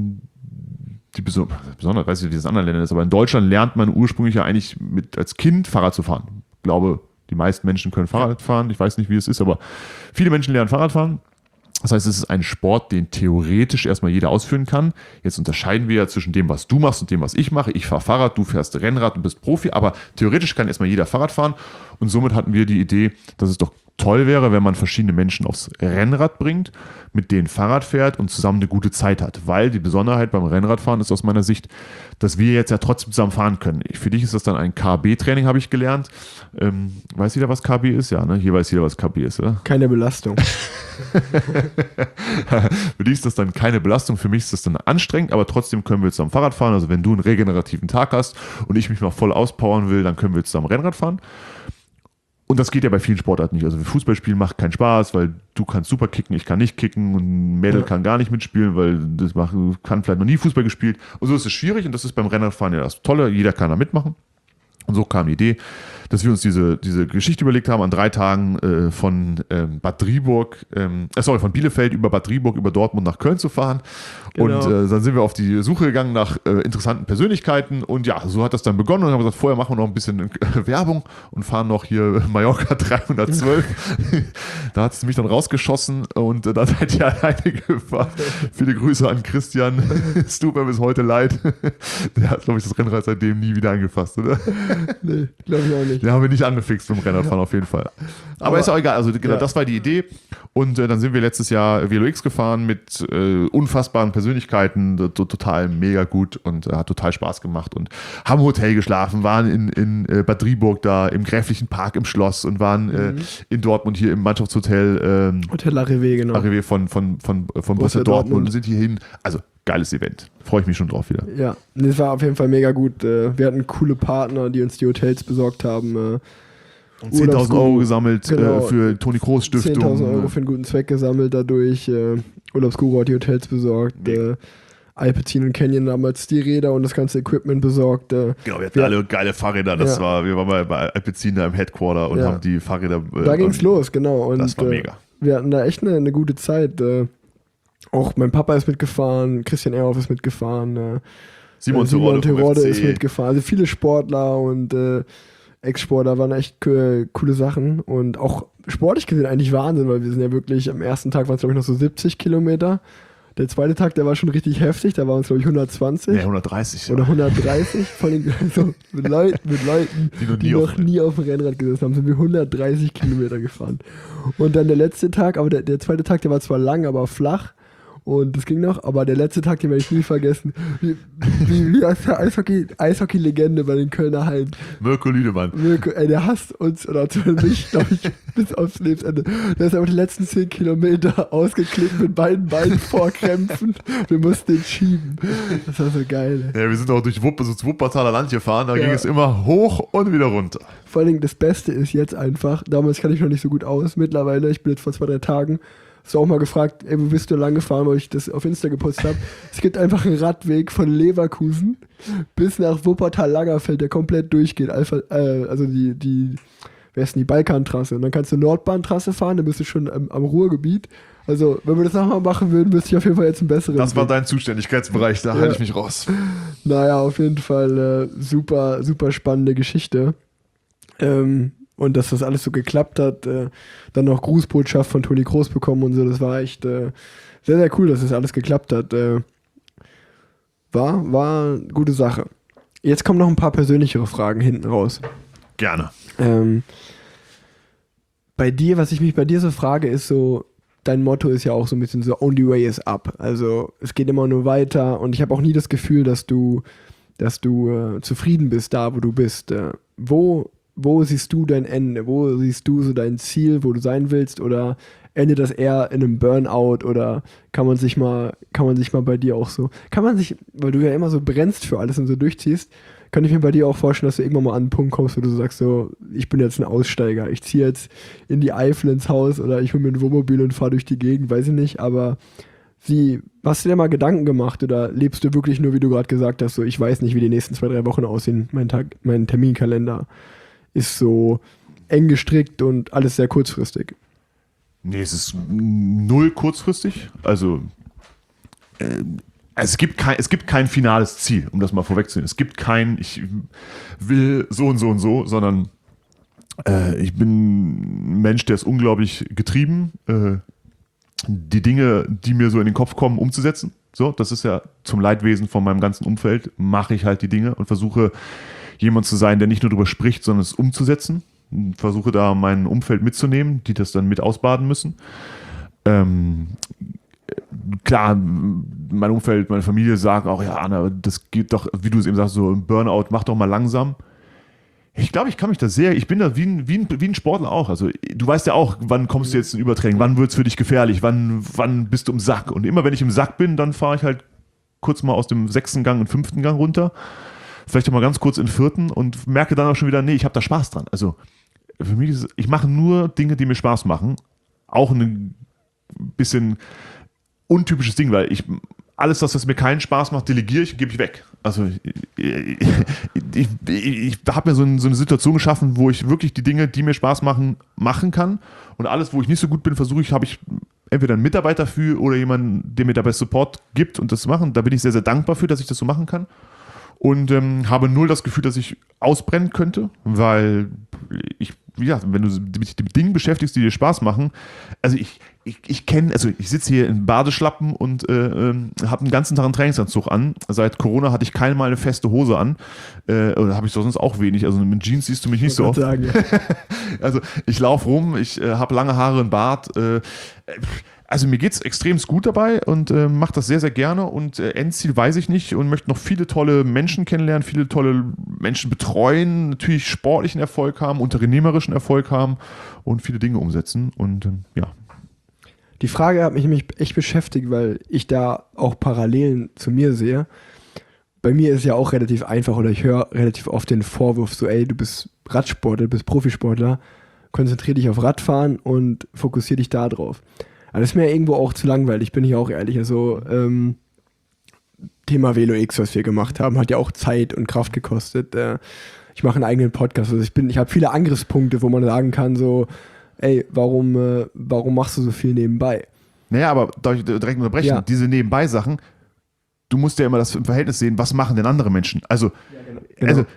die besonders, weiß ich nicht, wie das in anderen Ländern ist, aber in Deutschland lernt man ursprünglich ja eigentlich als Kind Fahrrad zu fahren. Ich glaube, die meisten Menschen können Fahrrad fahren. Ich weiß nicht, wie es ist, aber viele Menschen lernen Fahrrad fahren. Das heißt, es ist ein Sport, den theoretisch erstmal jeder ausführen kann. Jetzt unterscheiden wir ja zwischen dem, was du machst und dem, was ich mache. Ich fahre Fahrrad, du fährst Rennrad und bist Profi, aber theoretisch kann erstmal jeder Fahrrad fahren. Und somit hatten wir die Idee, dass es doch toll wäre, wenn man verschiedene Menschen aufs Rennrad bringt, mit denen Fahrrad fährt und zusammen eine gute Zeit hat. Weil die Besonderheit beim Rennradfahren ist aus meiner Sicht, dass wir jetzt ja trotzdem zusammen fahren können. Für dich ist das dann ein KB-Training, habe ich gelernt. Weiß jeder, was KB ist? Ja, ne? Hier weiß jeder, was KB ist, oder? Keine Belastung. Für dich ist das dann keine Belastung, für mich ist das dann anstrengend, aber trotzdem können wir zusammen Fahrrad fahren. Also wenn du einen regenerativen Tag hast und ich mich mal voll auspowern will, dann können wir zusammen Rennrad fahren. Und das geht ja bei vielen Sportarten nicht. Also Fußballspielen macht keinen Spaß, weil du kannst super kicken, ich kann nicht kicken und ein Mädel kann gar nicht mitspielen, weil kann vielleicht noch nie Fußball gespielt. Und so ist es schwierig und das ist beim Rennradfahren ja das Tolle, jeder kann da mitmachen. Und so kam die Idee, dass wir uns diese Geschichte überlegt haben, an 3 Tagen von von Bielefeld über Bad Driburg, über Dortmund nach Köln zu fahren. Genau. Und dann sind wir auf die Suche gegangen nach interessanten Persönlichkeiten. Und ja, so hat das dann begonnen. Und haben gesagt, vorher machen wir noch ein bisschen Werbung und fahren noch hier Mallorca 312. Da hat es mich dann rausgeschossen und dann seid ihr alleine gefahren. Viele Grüße an Christian. Es tut mir bis heute leid. Der hat, glaube ich, das Rennrad seitdem nie wieder angefasst, oder? Nee, glaube ich auch nicht. Den haben wir nicht angefixt beim Rennradfahren auf jeden Fall. Aber ist auch egal, also genau, das war die Idee. Und dann sind wir letztes Jahr Velo X gefahren mit unfassbaren Persönlichkeiten, total mega gut und hat total Spaß gemacht und haben im Hotel geschlafen, waren in Bad Driburg da im Gräflichen Park im Schloss und waren in Dortmund hier im Mannschaftshotel Hotel Arrivé, genau. Arrivé von Borussia Dortmund und sind hier hin. Also geiles Event. Freue ich mich schon drauf wieder. Ja, das war auf jeden Fall mega gut. Wir hatten coole Partner, die uns die Hotels besorgt haben. Und 10.000 Euro gesammelt für Toni Kroos Stiftung. 10.000 Euro für einen guten Zweck gesammelt dadurch. Urlaubsguru hat die Hotels besorgt. Alpecin und Canyon damals die Räder und das ganze Equipment besorgt. Genau, wir hatten alle geile Fahrräder. Wir waren bei Alpecin da im Headquarter und haben die Fahrräder. Da ging's los, genau. Und, das war mega. Wir hatten da echt eine gute Zeit. Auch mein Papa ist mitgefahren, Christian Ehrhoff ist mitgefahren, Simon Terodde ist mitgefahren. Also viele Sportler und Ex-Sportler waren echt coole Sachen. Und auch sportlich gesehen eigentlich Wahnsinn, weil wir sind ja wirklich, am ersten Tag waren es glaube ich noch so 70 Kilometer. Der zweite Tag, der war schon richtig heftig, da waren es glaube ich 120. Ja, 130. Oder 130, vor allem also mit Leuten, die noch nie auf dem Rennrad gesessen haben, sind wir 130 Kilometer gefahren. Und dann der letzte Tag, aber der zweite Tag, der war zwar lang, aber flach. Und das ging noch, aber der letzte Tag, den werde ich nie vergessen. Wie heißt der Eishockey-Legende bei den Kölner Hallen? Mirko Lüdemann. Der hasst uns, oder zumindest mich, glaube ich, bis aufs Lebensende. Der ist aber die letzten 10 Kilometer ausgeklickt mit beiden Beinen vorkrämpfen. Wir mussten den schieben. Das war so geil. Ja, wir sind auch durch das Wuppertaler Land gefahren, da ging es immer hoch und wieder runter. Vor allen Dingen das Beste ist jetzt einfach, damals kann ich noch nicht so gut aus, mittlerweile, ich bin jetzt vor 2-3 Tagen, hast du auch mal gefragt, ey, wo bist du lang gefahren, weil ich das auf Insta gepostet habe. Es gibt einfach einen Radweg von Leverkusen bis nach Wuppertal-Langerfeld, der komplett durchgeht. Also wer ist denn die Balkantrasse? Und dann kannst du Nordbahntrasse fahren, dann bist du schon am Ruhrgebiet. Also, wenn wir das nochmal machen würden, müsste ich auf jeden Fall jetzt einen besseren. Das war dein Zuständigkeitsbereich, da halte ich mich raus. Naja, auf jeden Fall super, super spannende Geschichte. Und dass das alles so geklappt hat, dann noch Grußbotschaft von Toni Kroos bekommen und so, das war echt sehr, sehr cool, dass das alles geklappt hat. War eine gute Sache. Jetzt kommen noch ein paar persönlichere Fragen hinten raus. Gerne. Bei dir, was ich mich bei dir so frage, ist so, dein Motto ist ja auch so ein bisschen so, only way is up. Also es geht immer nur weiter und ich habe auch nie das Gefühl, dass du zufrieden bist da, wo du bist. Wo siehst du dein Ende? Wo siehst du so dein Ziel, wo du sein willst? Oder endet das eher in einem Burnout? Oder kann man sich mal bei dir auch so, weil du ja immer so brennst für alles und so durchziehst, kann ich mir bei dir auch vorstellen, dass du irgendwann mal an einen Punkt kommst, wo du sagst so, ich bin jetzt ein Aussteiger, ich ziehe jetzt in die Eifel ins Haus oder ich hole mir ein Wohnmobil und fahre durch die Gegend, weiß ich nicht, aber hast du dir mal Gedanken gemacht oder lebst du wirklich nur, wie du gerade gesagt hast, so ich weiß nicht, wie die nächsten 2-3 Wochen aussehen, mein Terminkalender ist so eng gestrickt und alles sehr kurzfristig. Nee, es ist null kurzfristig. Also es gibt kein finales Ziel, um das mal vorwegzunehmen. Es gibt kein, ich will so und so und so, sondern ich bin ein Mensch, der ist unglaublich getrieben, die Dinge, die mir so in den Kopf kommen, umzusetzen. So, das ist ja zum Leidwesen von meinem ganzen Umfeld, mache ich halt die Dinge und versuche jemand zu sein, der nicht nur darüber spricht, sondern es umzusetzen. Versuche da mein Umfeld mitzunehmen, die das dann mit ausbaden müssen. Klar, mein Umfeld, meine Familie sagen auch, ja, Anna, das geht doch, wie du es eben sagst, so ein Burnout, mach doch mal langsam. Ich glaube, ich kann mich da ich bin da wie ein Sportler auch. Also du weißt ja auch, wann kommst du jetzt in Übertraining, wann wird es für dich gefährlich, wann bist du im Sack. Und immer wenn ich im Sack bin, dann fahre ich halt kurz mal aus dem 6. Gang in den 5. Gang runter. Vielleicht auch mal ganz kurz in den 4. und merke dann auch schon wieder, nee, ich habe da Spaß dran. Also für mich ist ich mache nur Dinge, die mir Spaß machen. Auch ein bisschen untypisches Ding, weil alles das, was mir keinen Spaß macht, delegiere ich, gebe ich weg. Also ich habe mir so eine Situation geschaffen, wo ich wirklich die Dinge, die mir Spaß machen kann. Und alles, wo ich nicht so gut bin, habe ich entweder einen Mitarbeiter für oder jemanden, der mir dabei Support gibt und das zu machen. Da bin ich sehr, sehr dankbar für, dass ich das so machen kann. Und habe null das Gefühl, dass ich ausbrennen könnte, weil wenn du dich mit Dingen beschäftigst, die dir Spaß machen, also ich sitze hier in Badeschlappen und habe den ganzen Tag einen Trainingsanzug an. Seit Corona hatte ich keinmal eine feste Hose an. Oder habe ich sonst auch wenig. Also mit Jeans siehst du mich nicht so oft. Sagen, ja. Also ich laufe rum, ich habe lange Haare, einen Bart. Also mir geht es extrem gut dabei und mache das sehr, sehr gerne und Endziel weiß ich nicht und möchte noch viele tolle Menschen kennenlernen, viele tolle Menschen betreuen, natürlich sportlichen Erfolg haben, unternehmerischen Erfolg haben und viele Dinge umsetzen und ja. Die Frage hat mich nämlich echt beschäftigt, weil ich da auch Parallelen zu mir sehe. Bei mir ist es ja auch relativ einfach oder ich höre relativ oft den Vorwurf so, ey, du bist Radsportler, du bist Profisportler, konzentriere dich auf Radfahren und fokussiere dich da drauf. Aber das ist mir irgendwo auch zu langweilig, bin ich auch ehrlich. Also Thema Velo X, was wir gemacht haben, hat ja auch Zeit und Kraft gekostet. Ich mache einen eigenen Podcast. Also ich habe viele Angriffspunkte, wo man sagen kann, so, ey, warum machst du so viel nebenbei? Naja, aber darf ich direkt unterbrechen? Diese Nebenbei-Sachen, du musst ja immer das im Verhältnis sehen, was machen denn andere Menschen? Also, also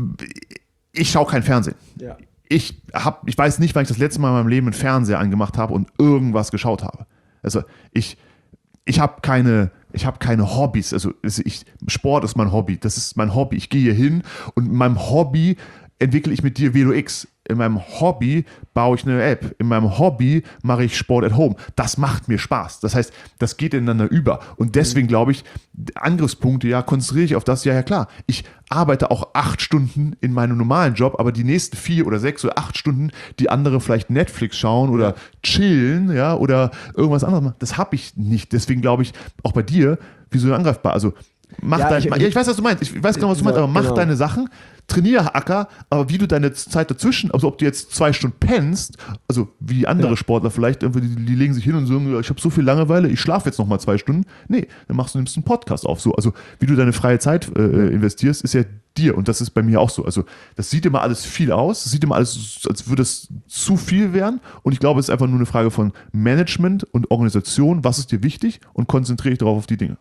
ich schaue kein Fernsehen. Ja. Ich weiß nicht, wann ich das letzte Mal in meinem Leben einen Fernseher angemacht habe und irgendwas geschaut habe. Also ich habe keine Hobbys. Also Sport ist mein Hobby. Das ist mein Hobby. Ich gehe hier hin und in meinem Hobby entwickle ich mit dir Velo X. In meinem Hobby baue ich eine App. In meinem Hobby mache ich Sport at Home. Das macht mir Spaß. Das heißt, das geht ineinander über. Und deswegen glaube ich, Angriffspunkte, konzentriere ich auf das. Ja, klar. Ich arbeite auch 8 Stunden in meinem normalen Job, aber die nächsten 4 oder 6 oder 8 Stunden, die andere vielleicht Netflix schauen oder chillen, oder irgendwas anderes machen, das habe ich nicht. Deswegen glaube ich, auch bei dir, wieso angreifbar? Also, ich weiß, was du meinst. Ich weiß genau, was du meinst, aber mach deine Sachen. Trainiere Acker, aber wie du deine Zeit dazwischen, also ob du jetzt 2 Stunden pennst, also wie andere Sportler vielleicht, die legen sich hin und sagen, ich habe so viel Langeweile, ich schlafe jetzt nochmal 2 Stunden. Nee, dann nimmst du einen Podcast auf. So. Also wie du deine freie Zeit investierst, ist ja dir und das ist bei mir auch so. Also das sieht immer alles viel aus, das sieht immer alles, als würde es zu viel werden und ich glaube, es ist einfach nur eine Frage von Management und Organisation, was ist dir wichtig und konzentriere dich darauf auf die Dinge.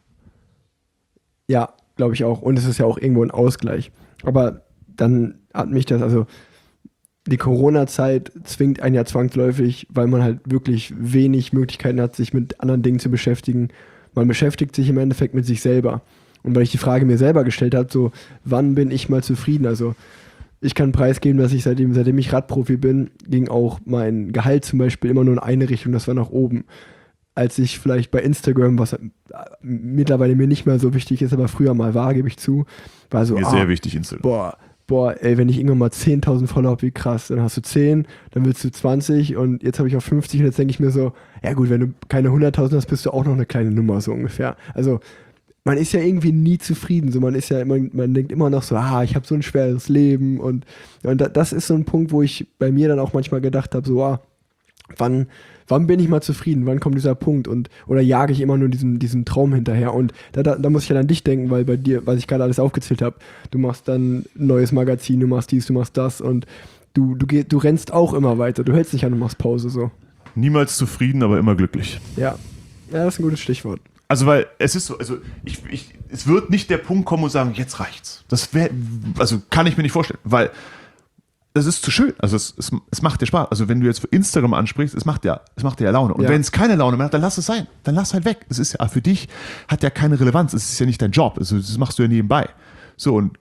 Ja, glaube ich auch und es ist ja auch irgendwo ein Ausgleich. Aber dann hat mich das, also die Corona-Zeit zwingt einen ja zwangsläufig, weil man halt wirklich wenig Möglichkeiten hat, sich mit anderen Dingen zu beschäftigen. Man beschäftigt sich im Endeffekt mit sich selber. Und weil ich die Frage mir selber gestellt habe, so, wann bin ich mal zufrieden? Also ich kann preisgeben, dass ich seitdem ich Radprofi bin, ging auch mein Gehalt zum Beispiel immer nur in eine Richtung, das war nach oben. Als ich vielleicht bei Instagram, was mittlerweile mir nicht mehr so wichtig ist, aber früher mal war, gebe ich zu, war so, mir sehr wichtig Instagram. Boah, ey, wenn ich irgendwann mal 10.000 Follower habe, wie krass, dann hast du 10, dann willst du 20 und jetzt habe ich auch 50 und jetzt denke ich mir so, ja gut, wenn du keine 100.000 hast, bist du auch noch eine kleine Nummer, so ungefähr. Also man ist ja irgendwie nie zufrieden, so man denkt immer noch so, ich habe so ein schweres Leben und das ist so ein Punkt, wo ich bei mir dann auch manchmal gedacht habe, so, wann bin ich mal zufrieden? Wann kommt dieser Punkt? Oder jage ich immer nur diesen Traum hinterher? Und da muss ich ja an dich denken, weil bei dir, was ich gerade alles aufgezählt habe, du machst dann ein neues Magazin, du machst dies, du machst das und du rennst auch immer weiter. Du hältst dich an und machst Pause so. Niemals zufrieden, aber immer glücklich. Ja, das ist ein gutes Stichwort. Also, weil es ist so, also es wird nicht der Punkt kommen und sagen, jetzt reicht's. Kann ich mir nicht vorstellen, weil das ist zu schön. Also es macht dir Spaß. Also wenn du jetzt für Instagram ansprichst, es macht dir ja Laune. Und wenn es keine Laune mehr hat, dann lass es sein. Dann lass halt weg. Es ist ja für dich, hat ja keine Relevanz. Es ist ja nicht dein Job. Also das machst du ja nebenbei. So und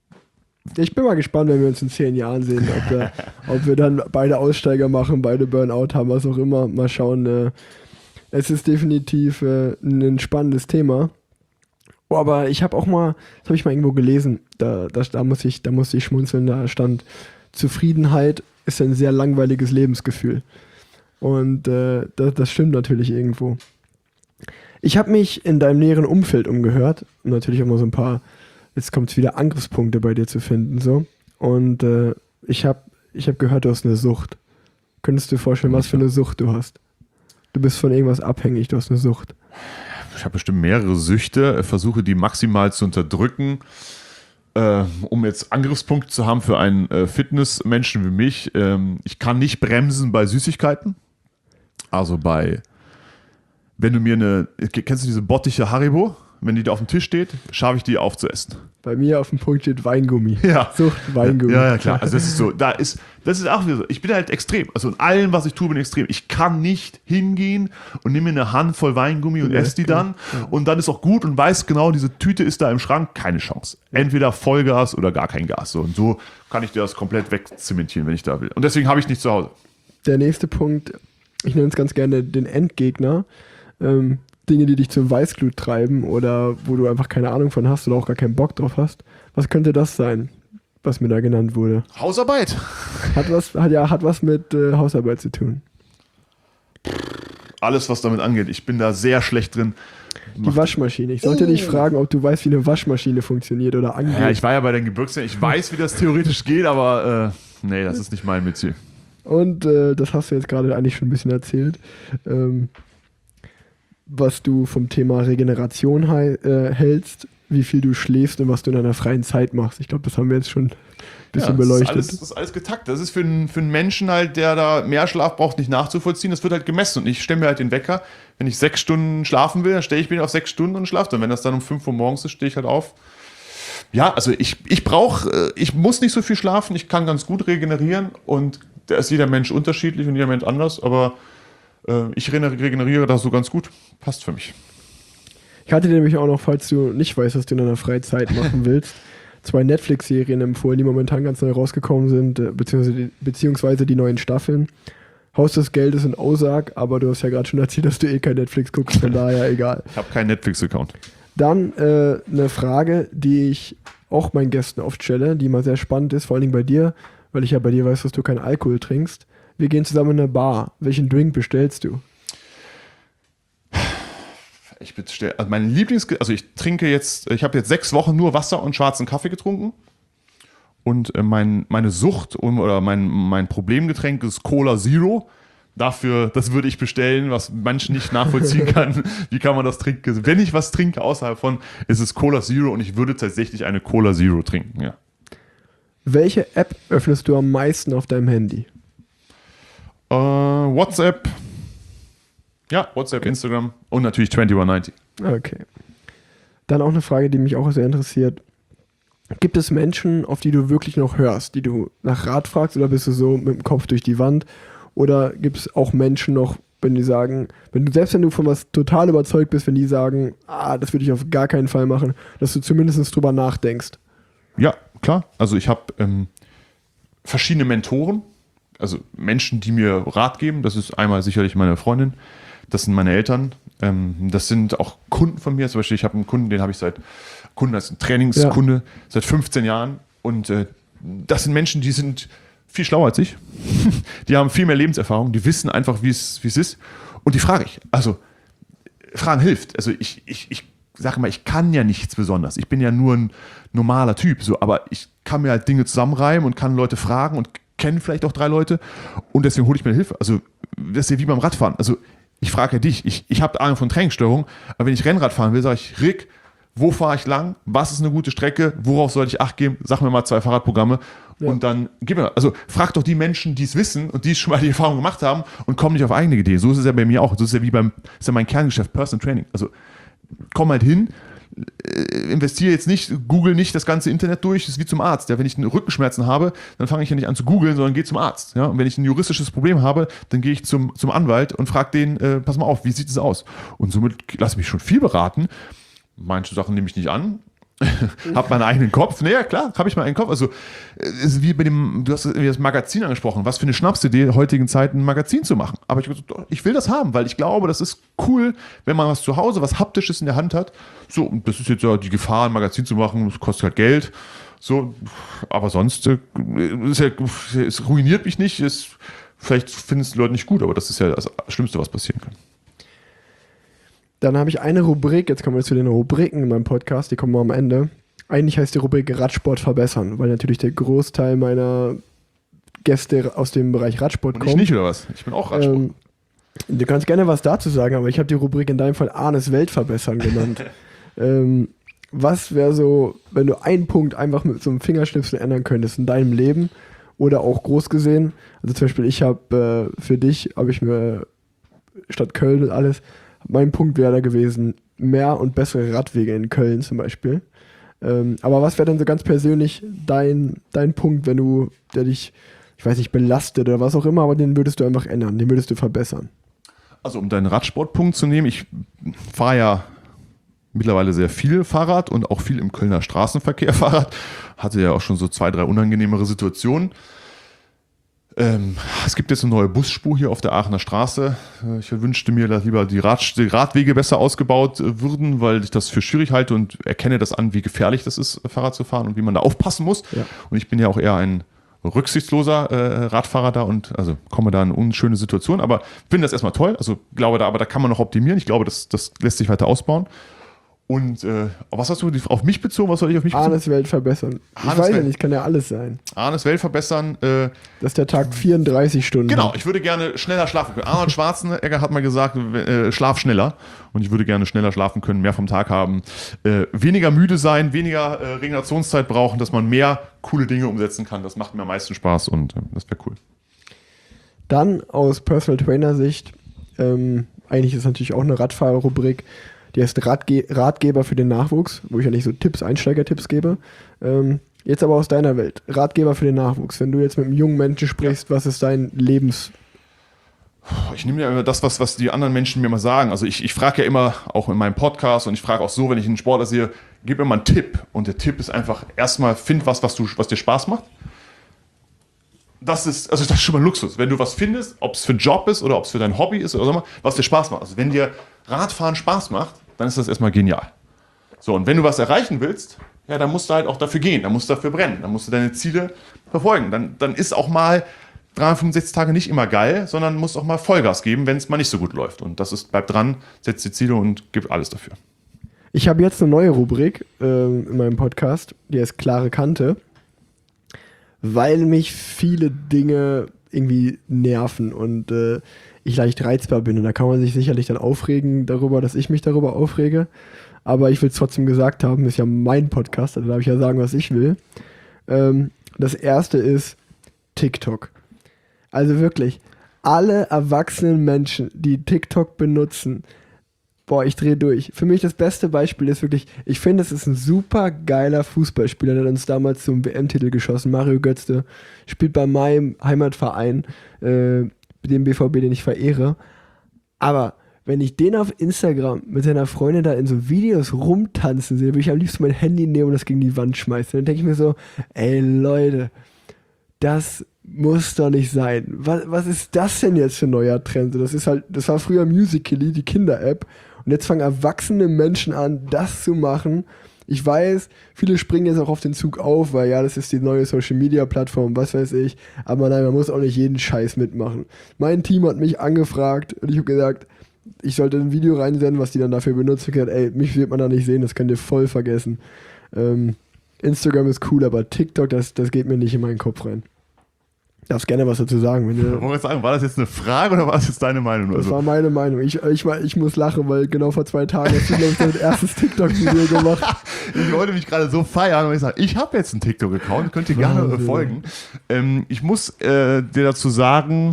ich bin mal gespannt, wenn wir uns in 10 Jahren sehen, ob wir dann beide Aussteiger machen, beide Burnout haben, was auch immer. Mal schauen. Es ist definitiv ein spannendes Thema. Aber ich habe auch mal, das habe ich mal irgendwo gelesen, da musste ich schmunzeln, da stand, Zufriedenheit ist ein sehr langweiliges Lebensgefühl. Und das stimmt natürlich irgendwo. Ich habe mich in deinem näheren Umfeld umgehört, um natürlich auch mal so ein paar, jetzt kommt es wieder, Angriffspunkte bei dir zu finden. So. Und ich hab gehört, du hast eine Sucht. Könntest du dir vorstellen, was für eine Sucht du hast? Du bist von irgendwas abhängig, du hast eine Sucht. Ich habe bestimmt mehrere Süchte, versuche die maximal zu unterdrücken, um jetzt Angriffspunkte zu haben für einen Fitnessmenschen wie mich. Ich kann nicht bremsen bei Süßigkeiten. Also wenn du mir kennst du diese Bottiche Haribo? Wenn die da auf dem Tisch steht, schaffe ich die aufzuessen. Bei mir auf dem Punkt steht Weingummi. Ja. Sucht Weingummi. Ja, klar. Also das ist so, das ist auch wieder so. Ich bin halt extrem. Also in allem, was ich tue, bin ich extrem. Ich kann nicht hingehen und nehme mir eine Handvoll Weingummi und esse die dann. Ja. Und dann ist auch gut und weiß genau, diese Tüte ist da im Schrank. Keine Chance. Entweder Vollgas oder gar kein Gas. So. Und so kann ich dir das komplett wegzementieren, wenn ich da will. Und deswegen habe ich nicht zu Hause. Der nächste Punkt, ich nenne es ganz gerne den Endgegner. Dinge, die dich zur Weißglut treiben oder wo du einfach keine Ahnung von hast oder auch gar keinen Bock drauf hast. Was könnte das sein, was mir da genannt wurde? Hausarbeit. Hat was mit Hausarbeit zu tun. Alles, was damit angeht. Ich bin da sehr schlecht drin. Die Waschmaschine. Ich sollte dich fragen, ob du weißt, wie eine Waschmaschine funktioniert oder angeht. Ja, ich war ja bei den Gebirgszähnen. Ich weiß, wie das theoretisch geht, aber Nee, das ist nicht mein Metier. Und das hast du jetzt gerade eigentlich schon ein bisschen erzählt. Was du vom Thema Regeneration hältst, wie viel du schläfst und was du in deiner freien Zeit machst. Ich glaube, das haben wir jetzt schon ein bisschen beleuchtet. Das ist alles getaktet. Das ist für einen Menschen halt, der da mehr Schlaf braucht, nicht nachzuvollziehen. Das wird halt gemessen. Und ich stelle mir halt den Wecker. Wenn ich 6 Stunden schlafen will, dann stelle ich mich auf 6 Stunden und schlafe dann. Wenn das dann um 5 Uhr morgens ist, stehe ich halt auf. Ja, also ich muss nicht so viel schlafen. Ich kann ganz gut regenerieren. Und da ist jeder Mensch unterschiedlich und jeder Mensch anders. Aber ich regeneriere da so ganz gut. Passt für mich. Ich hatte dir nämlich auch noch, falls du nicht weißt, was du in deiner Freizeit machen willst, 2 Netflix-Serien empfohlen, die momentan ganz neu rausgekommen sind, beziehungsweise die neuen Staffeln. Haus des Geldes und Ozark, aber du hast ja gerade schon erzählt, dass du eh kein Netflix guckst, von daher egal. Ich habe keinen Netflix-Account. Dann eine Frage, die ich auch meinen Gästen oft stelle, die mal sehr spannend ist, vor allen Dingen bei dir, weil ich ja bei dir weiß, dass du keinen Alkohol trinkst. Wir gehen zusammen in eine Bar. Welchen Drink bestellst du? Ich habe jetzt 6 Wochen nur Wasser und schwarzen Kaffee getrunken. Und meine Sucht oder mein Problemgetränk ist Cola Zero. Das würde ich bestellen, was manchen nicht nachvollziehen kann. Wie kann man das trinken? Wenn ich was trinke außerhalb von, ist es Cola Zero und ich würde tatsächlich eine Cola Zero trinken, ja. Welche App öffnest du am meisten auf deinem Handy? WhatsApp. Ja, WhatsApp, okay. Instagram und natürlich 2190. Okay. Dann auch eine Frage, die mich auch sehr interessiert. Gibt es Menschen, auf die du wirklich noch hörst, die du nach Rat fragst, oder bist du so mit dem Kopf durch die Wand? Oder gibt es auch Menschen noch, wenn die sagen, wenn du von was total überzeugt bist, wenn die sagen, das würde ich auf gar keinen Fall machen, dass du zumindest drüber nachdenkst? Ja, klar. Also ich habe verschiedene Mentoren, also Menschen, die mir Rat geben. Das ist einmal sicherlich meine Freundin, das sind meine Eltern, das sind auch Kunden von mir. Zum Beispiel, ich habe einen Kunden, den habe ich als ein Trainingskunde seit 15 Jahren. Und das sind Menschen, die sind viel schlauer als ich. Die haben viel mehr Lebenserfahrung, die wissen einfach, wie es ist. Und die frage ich. Also, Fragen hilft. Also ich sage mal, ich kann ja nichts besonders. Ich bin ja nur ein normaler Typ. So, aber ich kann mir halt Dinge zusammenreimen und kann Leute fragen und kenne vielleicht auch 3 Leute. Und deswegen hole ich mir Hilfe. Also, das ist ja wie beim Radfahren. Also, ich frage ja dich. Ich habe Ahnung von Trainingssteuerung. Aber wenn ich Rennrad fahren will, sage ich, Rick, wo fahre ich lang? Was ist eine gute Strecke? Worauf sollte ich Acht geben? Sag mir mal 2 Fahrradprogramme. Ja. Und dann gib mir. Also frag doch die Menschen, die es wissen und die schon mal die Erfahrung gemacht haben und komm nicht auf eigene Ideen. So ist es ja bei mir auch. So ist es ja ist ja mein Kerngeschäft, Personal Training. Also komm halt hin, investiere jetzt nicht, google nicht das ganze Internet durch, das ist wie zum Arzt. Ja, wenn ich Rückenschmerzen habe, dann fange ich ja nicht an zu googeln, sondern gehe zum Arzt. Ja? Und wenn ich ein juristisches Problem habe, dann gehe ich zum Anwalt und frage den, pass mal auf, wie sieht es aus? Und somit lasse ich mich schon viel beraten. Manche Sachen nehme ich nicht an. Hab meinen eigenen Kopf. Naja, klar, habe ich meinen eigenen Kopf. Also, es ist wie du hast das Magazin angesprochen. Was für eine Schnapsidee, in heutigen Zeiten ein Magazin zu machen. Aber ich will das haben, weil ich glaube, das ist cool, wenn man was zu Hause, was Haptisches in der Hand hat. So, und das ist jetzt ja die Gefahr, ein Magazin zu machen, das kostet halt Geld. So, aber sonst, es ruiniert mich nicht. Vielleicht finden es die Leute nicht gut, aber das ist ja das Schlimmste, was passieren kann. Dann habe ich eine Rubrik, jetzt kommen wir zu den Rubriken in meinem Podcast, die kommen mal am Ende. Eigentlich heißt die Rubrik Radsport verbessern, weil natürlich der Großteil meiner Gäste aus dem Bereich Radsport kommt. Ich nicht, oder was? Ich bin auch Radsport. Du kannst gerne was dazu sagen, aber ich habe die Rubrik in deinem Fall Arnes Welt verbessern genannt. Was wäre so, wenn du einen Punkt einfach mit so einem Fingerschnipsel ändern könntest in deinem Leben oder auch groß gesehen? Also zum Beispiel, für dich habe ich mir statt Köln und alles, mein Punkt wäre da gewesen, mehr und bessere Radwege in Köln zum Beispiel. Aber was wäre denn so ganz persönlich dein Punkt, der dich, ich weiß nicht, belastet oder was auch immer, aber den würdest du einfach ändern, den würdest du verbessern? Also um deinen Radsportpunkt zu nehmen, ich fahre ja mittlerweile sehr viel Fahrrad und auch viel im Kölner Straßenverkehr Fahrrad. Hatte ja auch schon so 2, 3 unangenehmere Situationen. Es gibt jetzt eine neue Busspur hier auf der Aachener Straße. Ich wünschte mir, dass lieber die Radwege besser ausgebaut würden, weil ich das für schwierig halte und erkenne das an, wie gefährlich das ist, Fahrrad zu fahren und wie man da aufpassen muss. Ja. Und ich bin ja auch eher ein rücksichtsloser Radfahrer da und also komme da in unschöne Situationen, aber finde das erstmal toll. Also glaube aber da kann man noch optimieren. Ich glaube, das lässt sich weiter ausbauen. Und was hast du auf mich bezogen? Was soll ich auf mich bezogen? Arnes Welt verbessern. Ich weiß ja nicht, kann ja alles sein. Arnes Welt verbessern. Dass der Tag 34 Stunden Genau, hat. ich würde gerne schneller schlafen können. Arnold Schwarzenegger hat mal gesagt, schlaf schneller. Und ich würde gerne schneller schlafen können, mehr vom Tag haben. Weniger müde sein, weniger Regenerationszeit brauchen, dass man mehr coole Dinge umsetzen kann. Das macht mir am meisten Spaß und das wäre cool. Dann aus Personal Trainer Sicht, eigentlich ist natürlich auch eine Radfahrer-Rubrik, die heißt Ratgeber für den Nachwuchs, wo ich ja nicht so Einsteiger-Tipps gebe. Jetzt aber aus deiner Welt, Ratgeber für den Nachwuchs. Wenn du jetzt mit einem jungen Menschen sprichst, was ist dein Ich nehme ja immer das, was die anderen Menschen mir mal sagen. Also ich frage ja immer, auch in meinem Podcast und ich frage auch so, wenn ich einen Sportler sehe, gib mir mal einen Tipp. Und der Tipp ist einfach, erstmal find was dir Spaß macht. Das ist schon mal Luxus. Wenn du was findest, ob es für einen Job ist oder ob es für dein Hobby ist oder so, was dir Spaß macht. Also wenn dir Radfahren Spaß macht, dann ist das erstmal genial. So, und wenn du was erreichen willst, ja, dann musst du halt auch dafür gehen, dann musst du dafür brennen, dann musst du deine Ziele verfolgen. Dann ist auch mal 365 Tage nicht immer geil, sondern musst auch mal Vollgas geben, wenn es mal nicht so gut läuft. Und bleib dran, setz die Ziele und gib alles dafür. Ich habe jetzt eine neue Rubrik in meinem Podcast, die heißt Klare Kante, weil mich viele Dinge irgendwie nerven und ich leicht reizbar bin. Und da kann man sich sicherlich dann aufregen darüber, dass ich mich darüber aufrege. Aber ich will es trotzdem gesagt haben, ist ja mein Podcast, da darf ich ja sagen, was ich will. Das erste ist TikTok. Also wirklich, alle erwachsenen Menschen, die TikTok benutzen, boah, ich drehe durch. Für mich das beste Beispiel ist wirklich, ich finde, es ist ein super geiler Fußballspieler, der hat uns damals zum WM-Titel geschossen. Mario Götze spielt bei meinem Heimatverein, dem BVB, den ich verehre. Aber wenn ich den auf Instagram mit seiner Freundin da in so Videos rumtanzen sehe, würde ich am liebsten mein Handy nehmen und das gegen die Wand schmeißen. Dann denke ich mir so, ey Leute, das muss doch nicht sein. Was ist das denn jetzt für ein neuer Trend? Das war früher Musical.ly, die Kinder-App. Und jetzt fangen erwachsene Menschen an, das zu machen. Ich weiß, viele springen jetzt auch auf den Zug auf, weil ja, das ist die neue Social-Media-Plattform, was weiß ich. Aber nein, man muss auch nicht jeden Scheiß mitmachen. Mein Team hat mich angefragt und ich habe gesagt, ich sollte ein Video reinsenden, was die dann dafür benutzen. Ich habe gesagt, ey, mich wird man da nicht sehen, das könnt ihr voll vergessen. Instagram ist cool, aber TikTok, das geht mir nicht in meinen Kopf rein. Darfst gerne was dazu sagen. War das jetzt eine Frage oder war das jetzt deine Meinung? Das war meine Meinung. Ich muss lachen, weil genau vor 2 Tagen hast du, glaube ich, dein erstes TikTok-Video gemacht. Ich wollte mich gerade so feiern und ich sage, ich habe jetzt einen TikTok-Account, könnt ihr gerne folgen. Ich muss dir dazu sagen,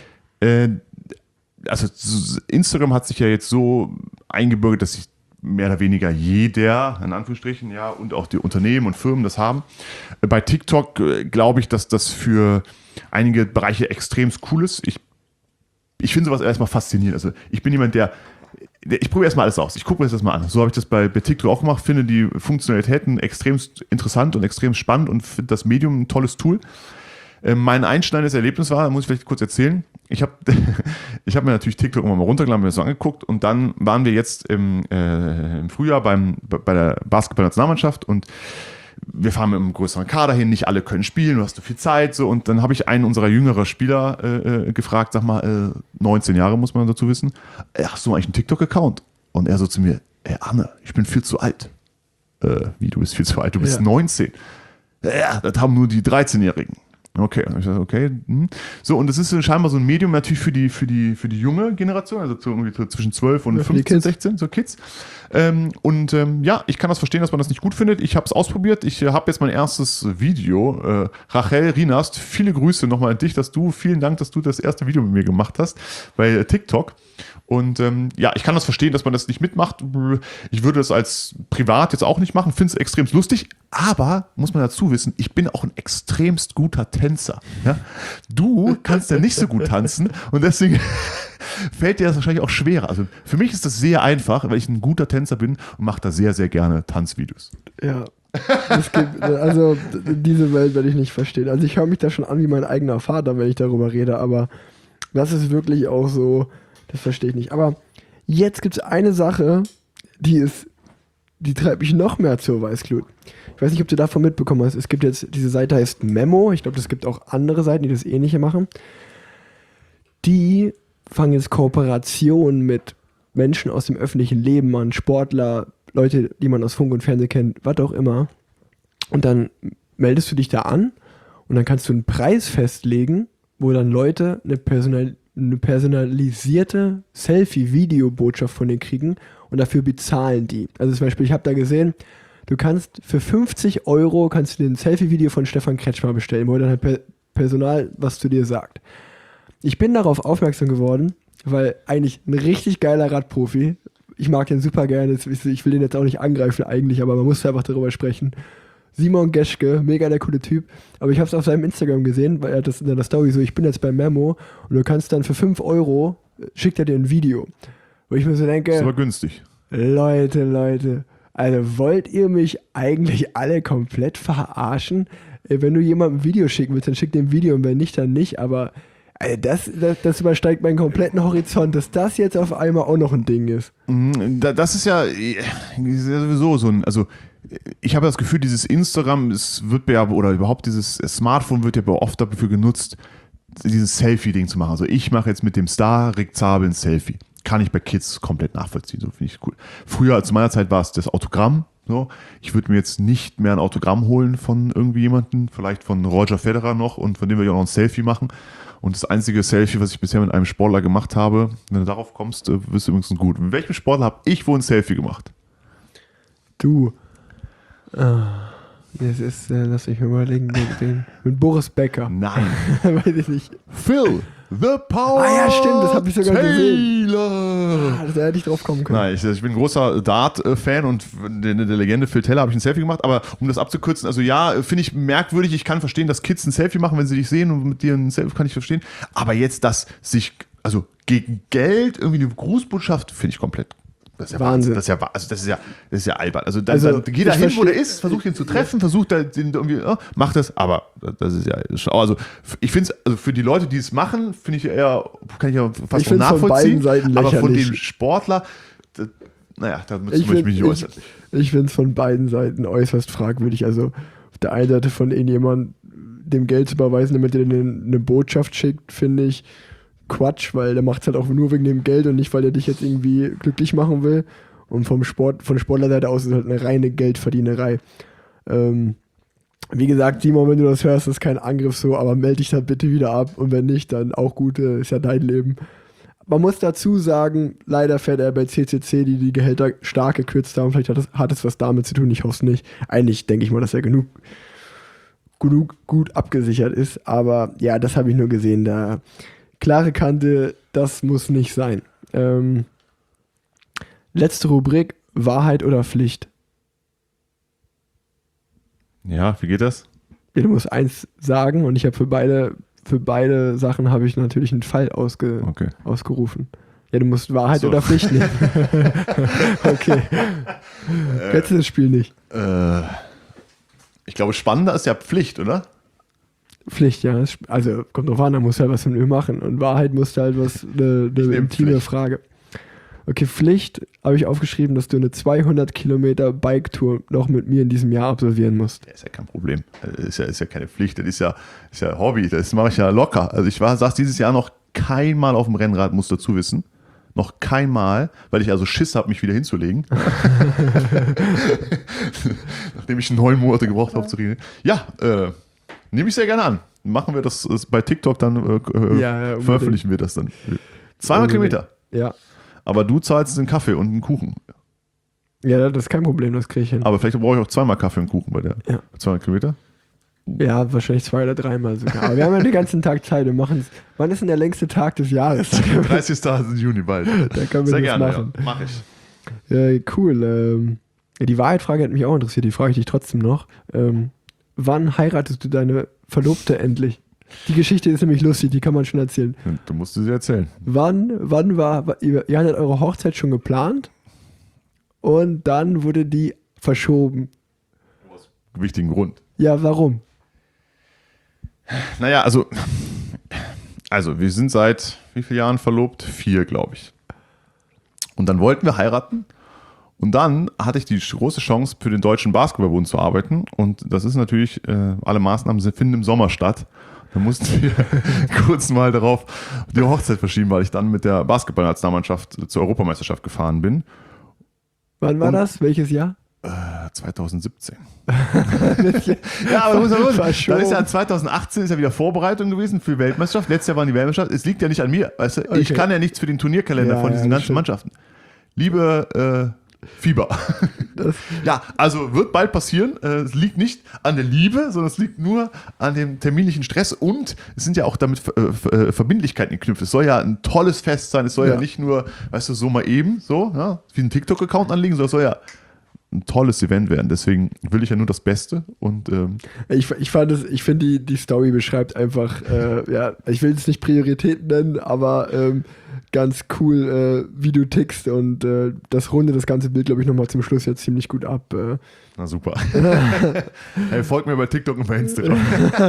also Instagram hat sich ja jetzt so eingebürgert, dass sich mehr oder weniger jeder, in Anführungsstrichen, ja, und auch die Unternehmen und Firmen das haben. Bei TikTok glaube ich, dass das für einige Bereiche extremst cool ist. Ich finde sowas erstmal faszinierend. Also ich bin jemand, ich probiere erstmal alles aus. Ich gucke mir das erstmal an. So habe ich das bei TikTok auch gemacht. Finde die Funktionalitäten extremst interessant und extrem spannend und finde das Medium ein tolles Tool. Mein einschneidendes Erlebnis war, muss ich vielleicht kurz erzählen, ich hab mir natürlich TikTok immer mal runtergeladen, mir das so angeguckt und dann waren wir jetzt im Frühjahr bei der Basketball-Nationalmannschaft und wir fahren mit einem größeren Kader hin, nicht alle können spielen, du hast so viel Zeit so und dann habe ich einen unserer jüngeren Spieler gefragt, sag mal, 19 Jahre muss man dazu wissen, hast du eigentlich einen TikTok-Account? Und er so zu mir, Arne, ich bin viel zu alt. Wie, du bist viel zu alt, du bist 19. Ja, das haben nur die 13-Jährigen. Okay, und ich dachte, okay. So, und das ist scheinbar so ein Medium natürlich für die junge Generation, also zwischen 12 und 15, 16, so Kids. Ja, ich kann das verstehen, dass man das nicht gut findet. Ich habe es ausprobiert. Ich habe jetzt mein erstes Video. Rachel Rinast, viele Grüße nochmal an dich, vielen Dank, dass du das erste Video mit mir gemacht hast bei TikTok. Und ja, ich kann das verstehen, dass man das nicht mitmacht. Ich würde das als privat jetzt auch nicht machen, finde es extrem lustig, aber, muss man dazu wissen, ich bin auch ein extremst guter Tänzer. Ja? Du kannst ja nicht so gut tanzen und deswegen fällt dir das wahrscheinlich auch schwerer. Also für mich ist das sehr einfach, weil ich ein guter Tänzer bin und mache da sehr, sehr gerne Tanzvideos. Ja. Also diese Welt werde ich nicht verstehen. Also ich höre mich da schon an wie mein eigener Vater, wenn ich darüber rede, aber das ist wirklich auch so, das verstehe ich nicht. Aber jetzt gibt es eine Sache, die treibt mich noch mehr zur Weißglut. Ich weiß nicht, ob du davon mitbekommen hast. Es gibt jetzt, diese Seite heißt Memo. Ich glaube, es gibt auch andere Seiten, die das Ähnliche machen. Die fangen jetzt Kooperationen mit Menschen aus dem öffentlichen Leben an, Sportler, Leute, die man aus Funk und Fernsehen kennt, was auch immer. Und dann meldest du dich da an und dann kannst du einen Preis festlegen, wo dann Leute eine personalisierte Selfie-Video-Botschaft von dir kriegen und dafür bezahlen die. Also zum Beispiel, ich habe da gesehen, du kannst für 50 € kannst du dir ein Selfie-Video von Stefan Kretschmer bestellen, wo dann halt Personal was zu dir sagt. Ich bin darauf aufmerksam geworden, weil eigentlich ein richtig geiler Radprofi, ich mag den super gerne, ich will den jetzt auch nicht angreifen eigentlich, aber man muss einfach darüber sprechen. Simon Geschke, mega der coole Typ, aber ich habe es auf seinem Instagram gesehen, weil er hat das in der Story so, ich bin jetzt bei Memo und du kannst dann für 5 € schickt er dir ein Video. Wo ich mir so denke, Das war günstig. Leute, also wollt ihr mich eigentlich alle komplett verarschen? Wenn du jemandem ein Video schicken willst, dann schick dem Video und wenn nicht, dann nicht, aber also das übersteigt meinen kompletten Horizont, dass das jetzt auf einmal auch noch ein Ding ist. Das ist ja sowieso so ein, also ich habe das Gefühl, dieses Instagram, es wird ja, oder überhaupt dieses Smartphone wird ja oft dafür genutzt, dieses Selfie-Ding zu machen. Also ich mache jetzt mit dem Star Rick Zabel ein Selfie. Kann ich bei Kids komplett nachvollziehen, so finde ich cool. Früher, zu meiner Zeit, war es das Autogramm. So. Ich würde mir jetzt nicht mehr ein Autogramm holen von irgendwie jemandem, vielleicht von Roger Federer noch und von dem wir ja auch noch ein Selfie machen. Und das einzige Selfie, was ich bisher mit einem Sportler gemacht habe, wenn du darauf kommst, wirst du übrigens gut. Mit welchem Sportler habe ich wohl ein Selfie gemacht? Du. Das ist, lass mich mal überlegen, mit Boris Becker. Nein. Weiß ich nicht. Phil, the Power. Ja, stimmt, das habe ich sogar gesehen. Taylor. Da hätte ich drauf kommen können. Nein, ich bin ein großer Dart-Fan und der Legende Phil Taylor habe ich ein Selfie gemacht, aber um das abzukürzen, also ja, finde ich merkwürdig, ich kann verstehen, dass Kids ein Selfie machen, wenn sie dich sehen und mit dir ein Selfie, kann ich verstehen, aber jetzt, dass sich, also gegen Geld irgendwie eine Grußbotschaft, finde ich komplett. Das ist ja Wahnsinn. Das ist ja albern. Also, dann geh da hin, wo der ist, versucht ihn zu treffen, versucht da den irgendwie, macht das, aber das ist ja, also ich finde es, also für die Leute, die es machen, finde ich eher, kann ich ja fast noch nachvollziehen, von beiden Seiten aber von dem Sportler, da muss ich mich nicht äußern. Ich finde es von beiden Seiten äußerst fragwürdig. Also auf der einen Seite von irgendjemandem dem Geld zu überweisen, damit er eine Botschaft schickt, finde ich Quatsch, weil der macht es halt auch nur wegen dem Geld und nicht, weil er dich jetzt irgendwie glücklich machen will. Und von Sportlerseite aus ist halt eine reine Geldverdienerei. Wie gesagt, Simon, wenn du das hörst, ist kein Angriff so, aber melde dich dann bitte wieder ab und wenn nicht, dann auch gut, ist ja dein Leben. Man muss dazu sagen, leider fährt er bei CCC, die Gehälter stark gekürzt haben, vielleicht hat es was damit zu tun, ich hoffe es nicht. Eigentlich denke ich mal, dass er genug gut abgesichert ist, aber ja, das habe ich nur gesehen, da klare Kante, das muss nicht sein. Letzte Rubrik, Wahrheit oder Pflicht? Ja, wie geht das? Ja, du musst eins sagen und ich habe für beide Sachen habe ich natürlich einen Fall ausgerufen. Ja, du musst Wahrheit oder Pflicht nehmen. Okay. Kennst du das Spiel nicht? Ich glaube, spannender ist ja Pflicht, oder? Pflicht, ja. Also kommt drauf an, da musst du halt was mit mir machen. Und Wahrheit musst du halt eine intime Pflicht. Frage. Okay, Pflicht habe ich aufgeschrieben, dass du eine 200 Kilometer Bike-Tour noch mit mir in diesem Jahr absolvieren musst. Das ist ja kein Problem. Das ist ja keine Pflicht, das ist ja Hobby, das mache ich ja locker. Also ich saß dieses Jahr noch kein Mal auf dem Rennrad, musst du dazu wissen. Noch kein Mal, weil ich also Schiss habe, mich wieder hinzulegen. Nachdem ich 9 Monate gebraucht habe, zu reden. Ja, nehme ich sehr gerne an. Machen wir das bei TikTok, dann veröffentlichen wir das dann. 200 Kilometer. Ja. Aber du zahlst einen Kaffee und einen Kuchen. Ja, das ist kein Problem, das kriege ich hin. Aber vielleicht brauche ich auch 2-mal Kaffee und Kuchen bei der 200 Kilometer. Ja, wahrscheinlich 2 oder 3-mal sogar. Aber wir haben ja den ganzen Tag Zeit. Wir machen es. Wann ist denn der längste Tag des Jahres? 30. Juni bald. Da können wir sehr das gerne, machen. Ja. Mach ich. Ja, cool. Die Wahrheitfrage hat mich auch interessiert. Die frage ich dich trotzdem noch. Wann heiratest du deine Verlobte endlich? Die Geschichte ist nämlich lustig, die kann man schon erzählen. Du musst sie erzählen. Wann war, ihr hattet eure Hochzeit schon geplant und dann wurde die verschoben. Aus wichtigen Grund. Ja, warum? Naja, also wir sind seit wie vielen Jahren verlobt? 4, glaube ich. Und dann wollten wir heiraten. Und dann hatte ich die große Chance, für den Deutschen Basketballbund zu arbeiten. Und das ist natürlich, alle Maßnahmen finden im Sommer statt. Da mussten wir kurz mal darauf die Hochzeit verschieben, weil ich dann mit der Basketballnationalmannschaft zur Europameisterschaft gefahren bin. Wann war das? Welches Jahr? 2017. Ja, aber muss man dann ist ja 2018 ist ja wieder Vorbereitung gewesen für die Weltmeisterschaft. Letztes Jahr waren die Weltmeisterschaft. Es liegt ja nicht an mir. Weißt du? Okay. Ich kann ja nichts für den Turnierkalender von diesen ganzen Mannschaften. Liebe Fieber. Ja, also wird bald passieren. Es liegt nicht an der Liebe, sondern es liegt nur an dem terminlichen Stress und es sind ja auch damit Verbindlichkeiten geknüpft. Es soll ja ein tolles Fest sein. Es soll ja nicht nur, weißt du, so mal eben, so, ja, wie einen TikTok-Account anlegen, sondern es soll ja ein tolles Event werden. Deswegen will ich ja nur das Beste und ich finde die Story beschreibt einfach, ich will es nicht Prioritäten nennen, aber ganz cool, wie du tickst und das rundet das ganze Bild, glaube ich, nochmal zum Schluss jetzt ziemlich gut ab. Na super. Hey, folgt mir bei TikTok und bei Instagram.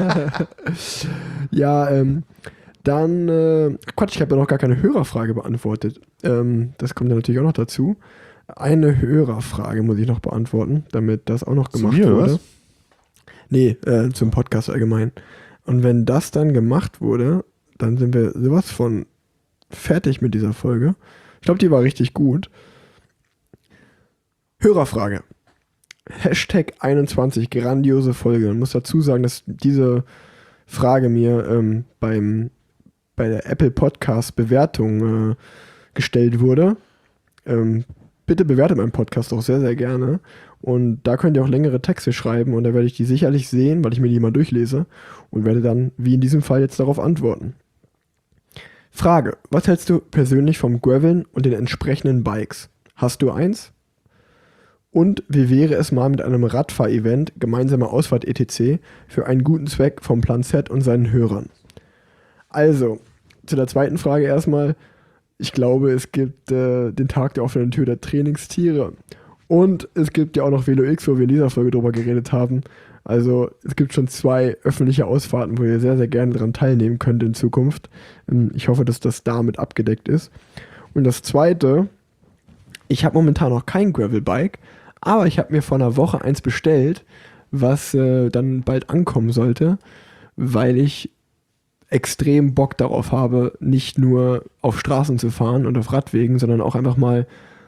Ja, dann, Quatsch, ich habe ja noch gar keine Hörerfrage beantwortet. Das kommt ja natürlich auch noch dazu. Eine Hörerfrage muss ich noch beantworten, damit das auch noch gemacht mir, wurde. was? Nee, zum Podcast allgemein. Und wenn das dann gemacht wurde, dann sind wir sowas von fertig mit dieser Folge. Ich glaube, die war richtig gut. Hörerfrage. Hashtag 21, grandiose Folge. Man muss dazu sagen, dass diese Frage mir bei der Apple Podcast Bewertung gestellt wurde. Bitte bewertet meinen Podcast auch sehr, sehr gerne. Und da könnt ihr auch längere Texte schreiben und da werde ich die sicherlich sehen, weil ich mir die mal durchlese und werde dann, wie in diesem Fall, jetzt darauf antworten. Frage: Was hältst du persönlich vom Graveln und den entsprechenden Bikes? Hast du eins? Und wie wäre es mal mit einem Radfahr-Event, gemeinsame Ausfahrt etc. für einen guten Zweck vom Plan Z und seinen Hörern? Also, zu der zweiten Frage erstmal. Ich glaube, es gibt den Tag der offenen Tür der Trainingstiere. Und es gibt ja auch noch Velo X, wo wir in dieser Folge drüber geredet haben. Also es gibt schon 2 öffentliche Ausfahrten, wo ihr sehr, sehr gerne daran teilnehmen könnt in Zukunft. Ich hoffe, dass das damit abgedeckt ist. Und das Zweite, ich habe momentan noch kein Gravelbike, aber ich habe mir vor einer Woche eins bestellt, was dann bald ankommen sollte, weil ich extrem Bock darauf habe, nicht nur auf Straßen zu fahren und auf Radwegen, sondern auch einfach mal,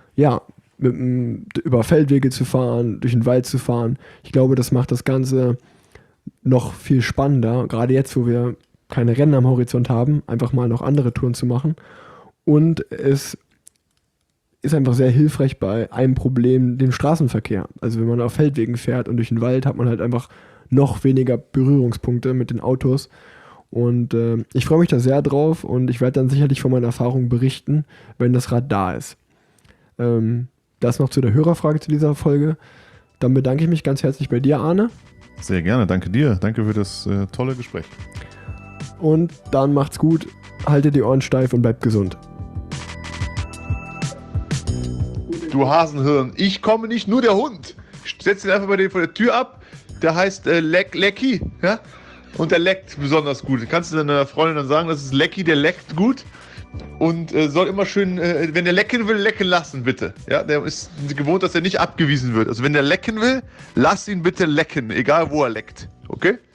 über Feldwege zu fahren, durch den Wald zu fahren. Ich glaube, das macht das Ganze noch viel spannender, gerade jetzt, wo wir keine Rennen am Horizont haben, einfach mal noch andere Touren zu machen. Und es ist einfach sehr hilfreich bei einem Problem, dem Straßenverkehr. Also wenn man auf Feldwegen fährt und durch den Wald, hat man halt einfach noch weniger Berührungspunkte mit den Autos. Und ich freue mich da sehr drauf und ich werde dann sicherlich von meiner Erfahrung berichten, wenn das Rad da ist. Das noch zu der Hörerfrage zu dieser Folge. Dann bedanke ich mich ganz herzlich bei dir, Arne. Sehr gerne, danke dir. Danke für das tolle Gespräch. Und dann macht's gut, haltet die Ohren steif und bleibt gesund. Du Hasenhirn, ich komme nicht, nur der Hund. Ich setze ihn einfach bei dir vor der Tür ab. Der heißt Lecky, ja? Und der leckt besonders gut. Kannst du deiner Freundin dann sagen, das ist Lecky, der leckt gut. Und soll immer schön, wenn der lecken will, lecken lassen, bitte. Ja, der ist gewohnt, dass er nicht abgewiesen wird. Also wenn der lecken will, lass ihn bitte lecken, egal wo er leckt. Okay?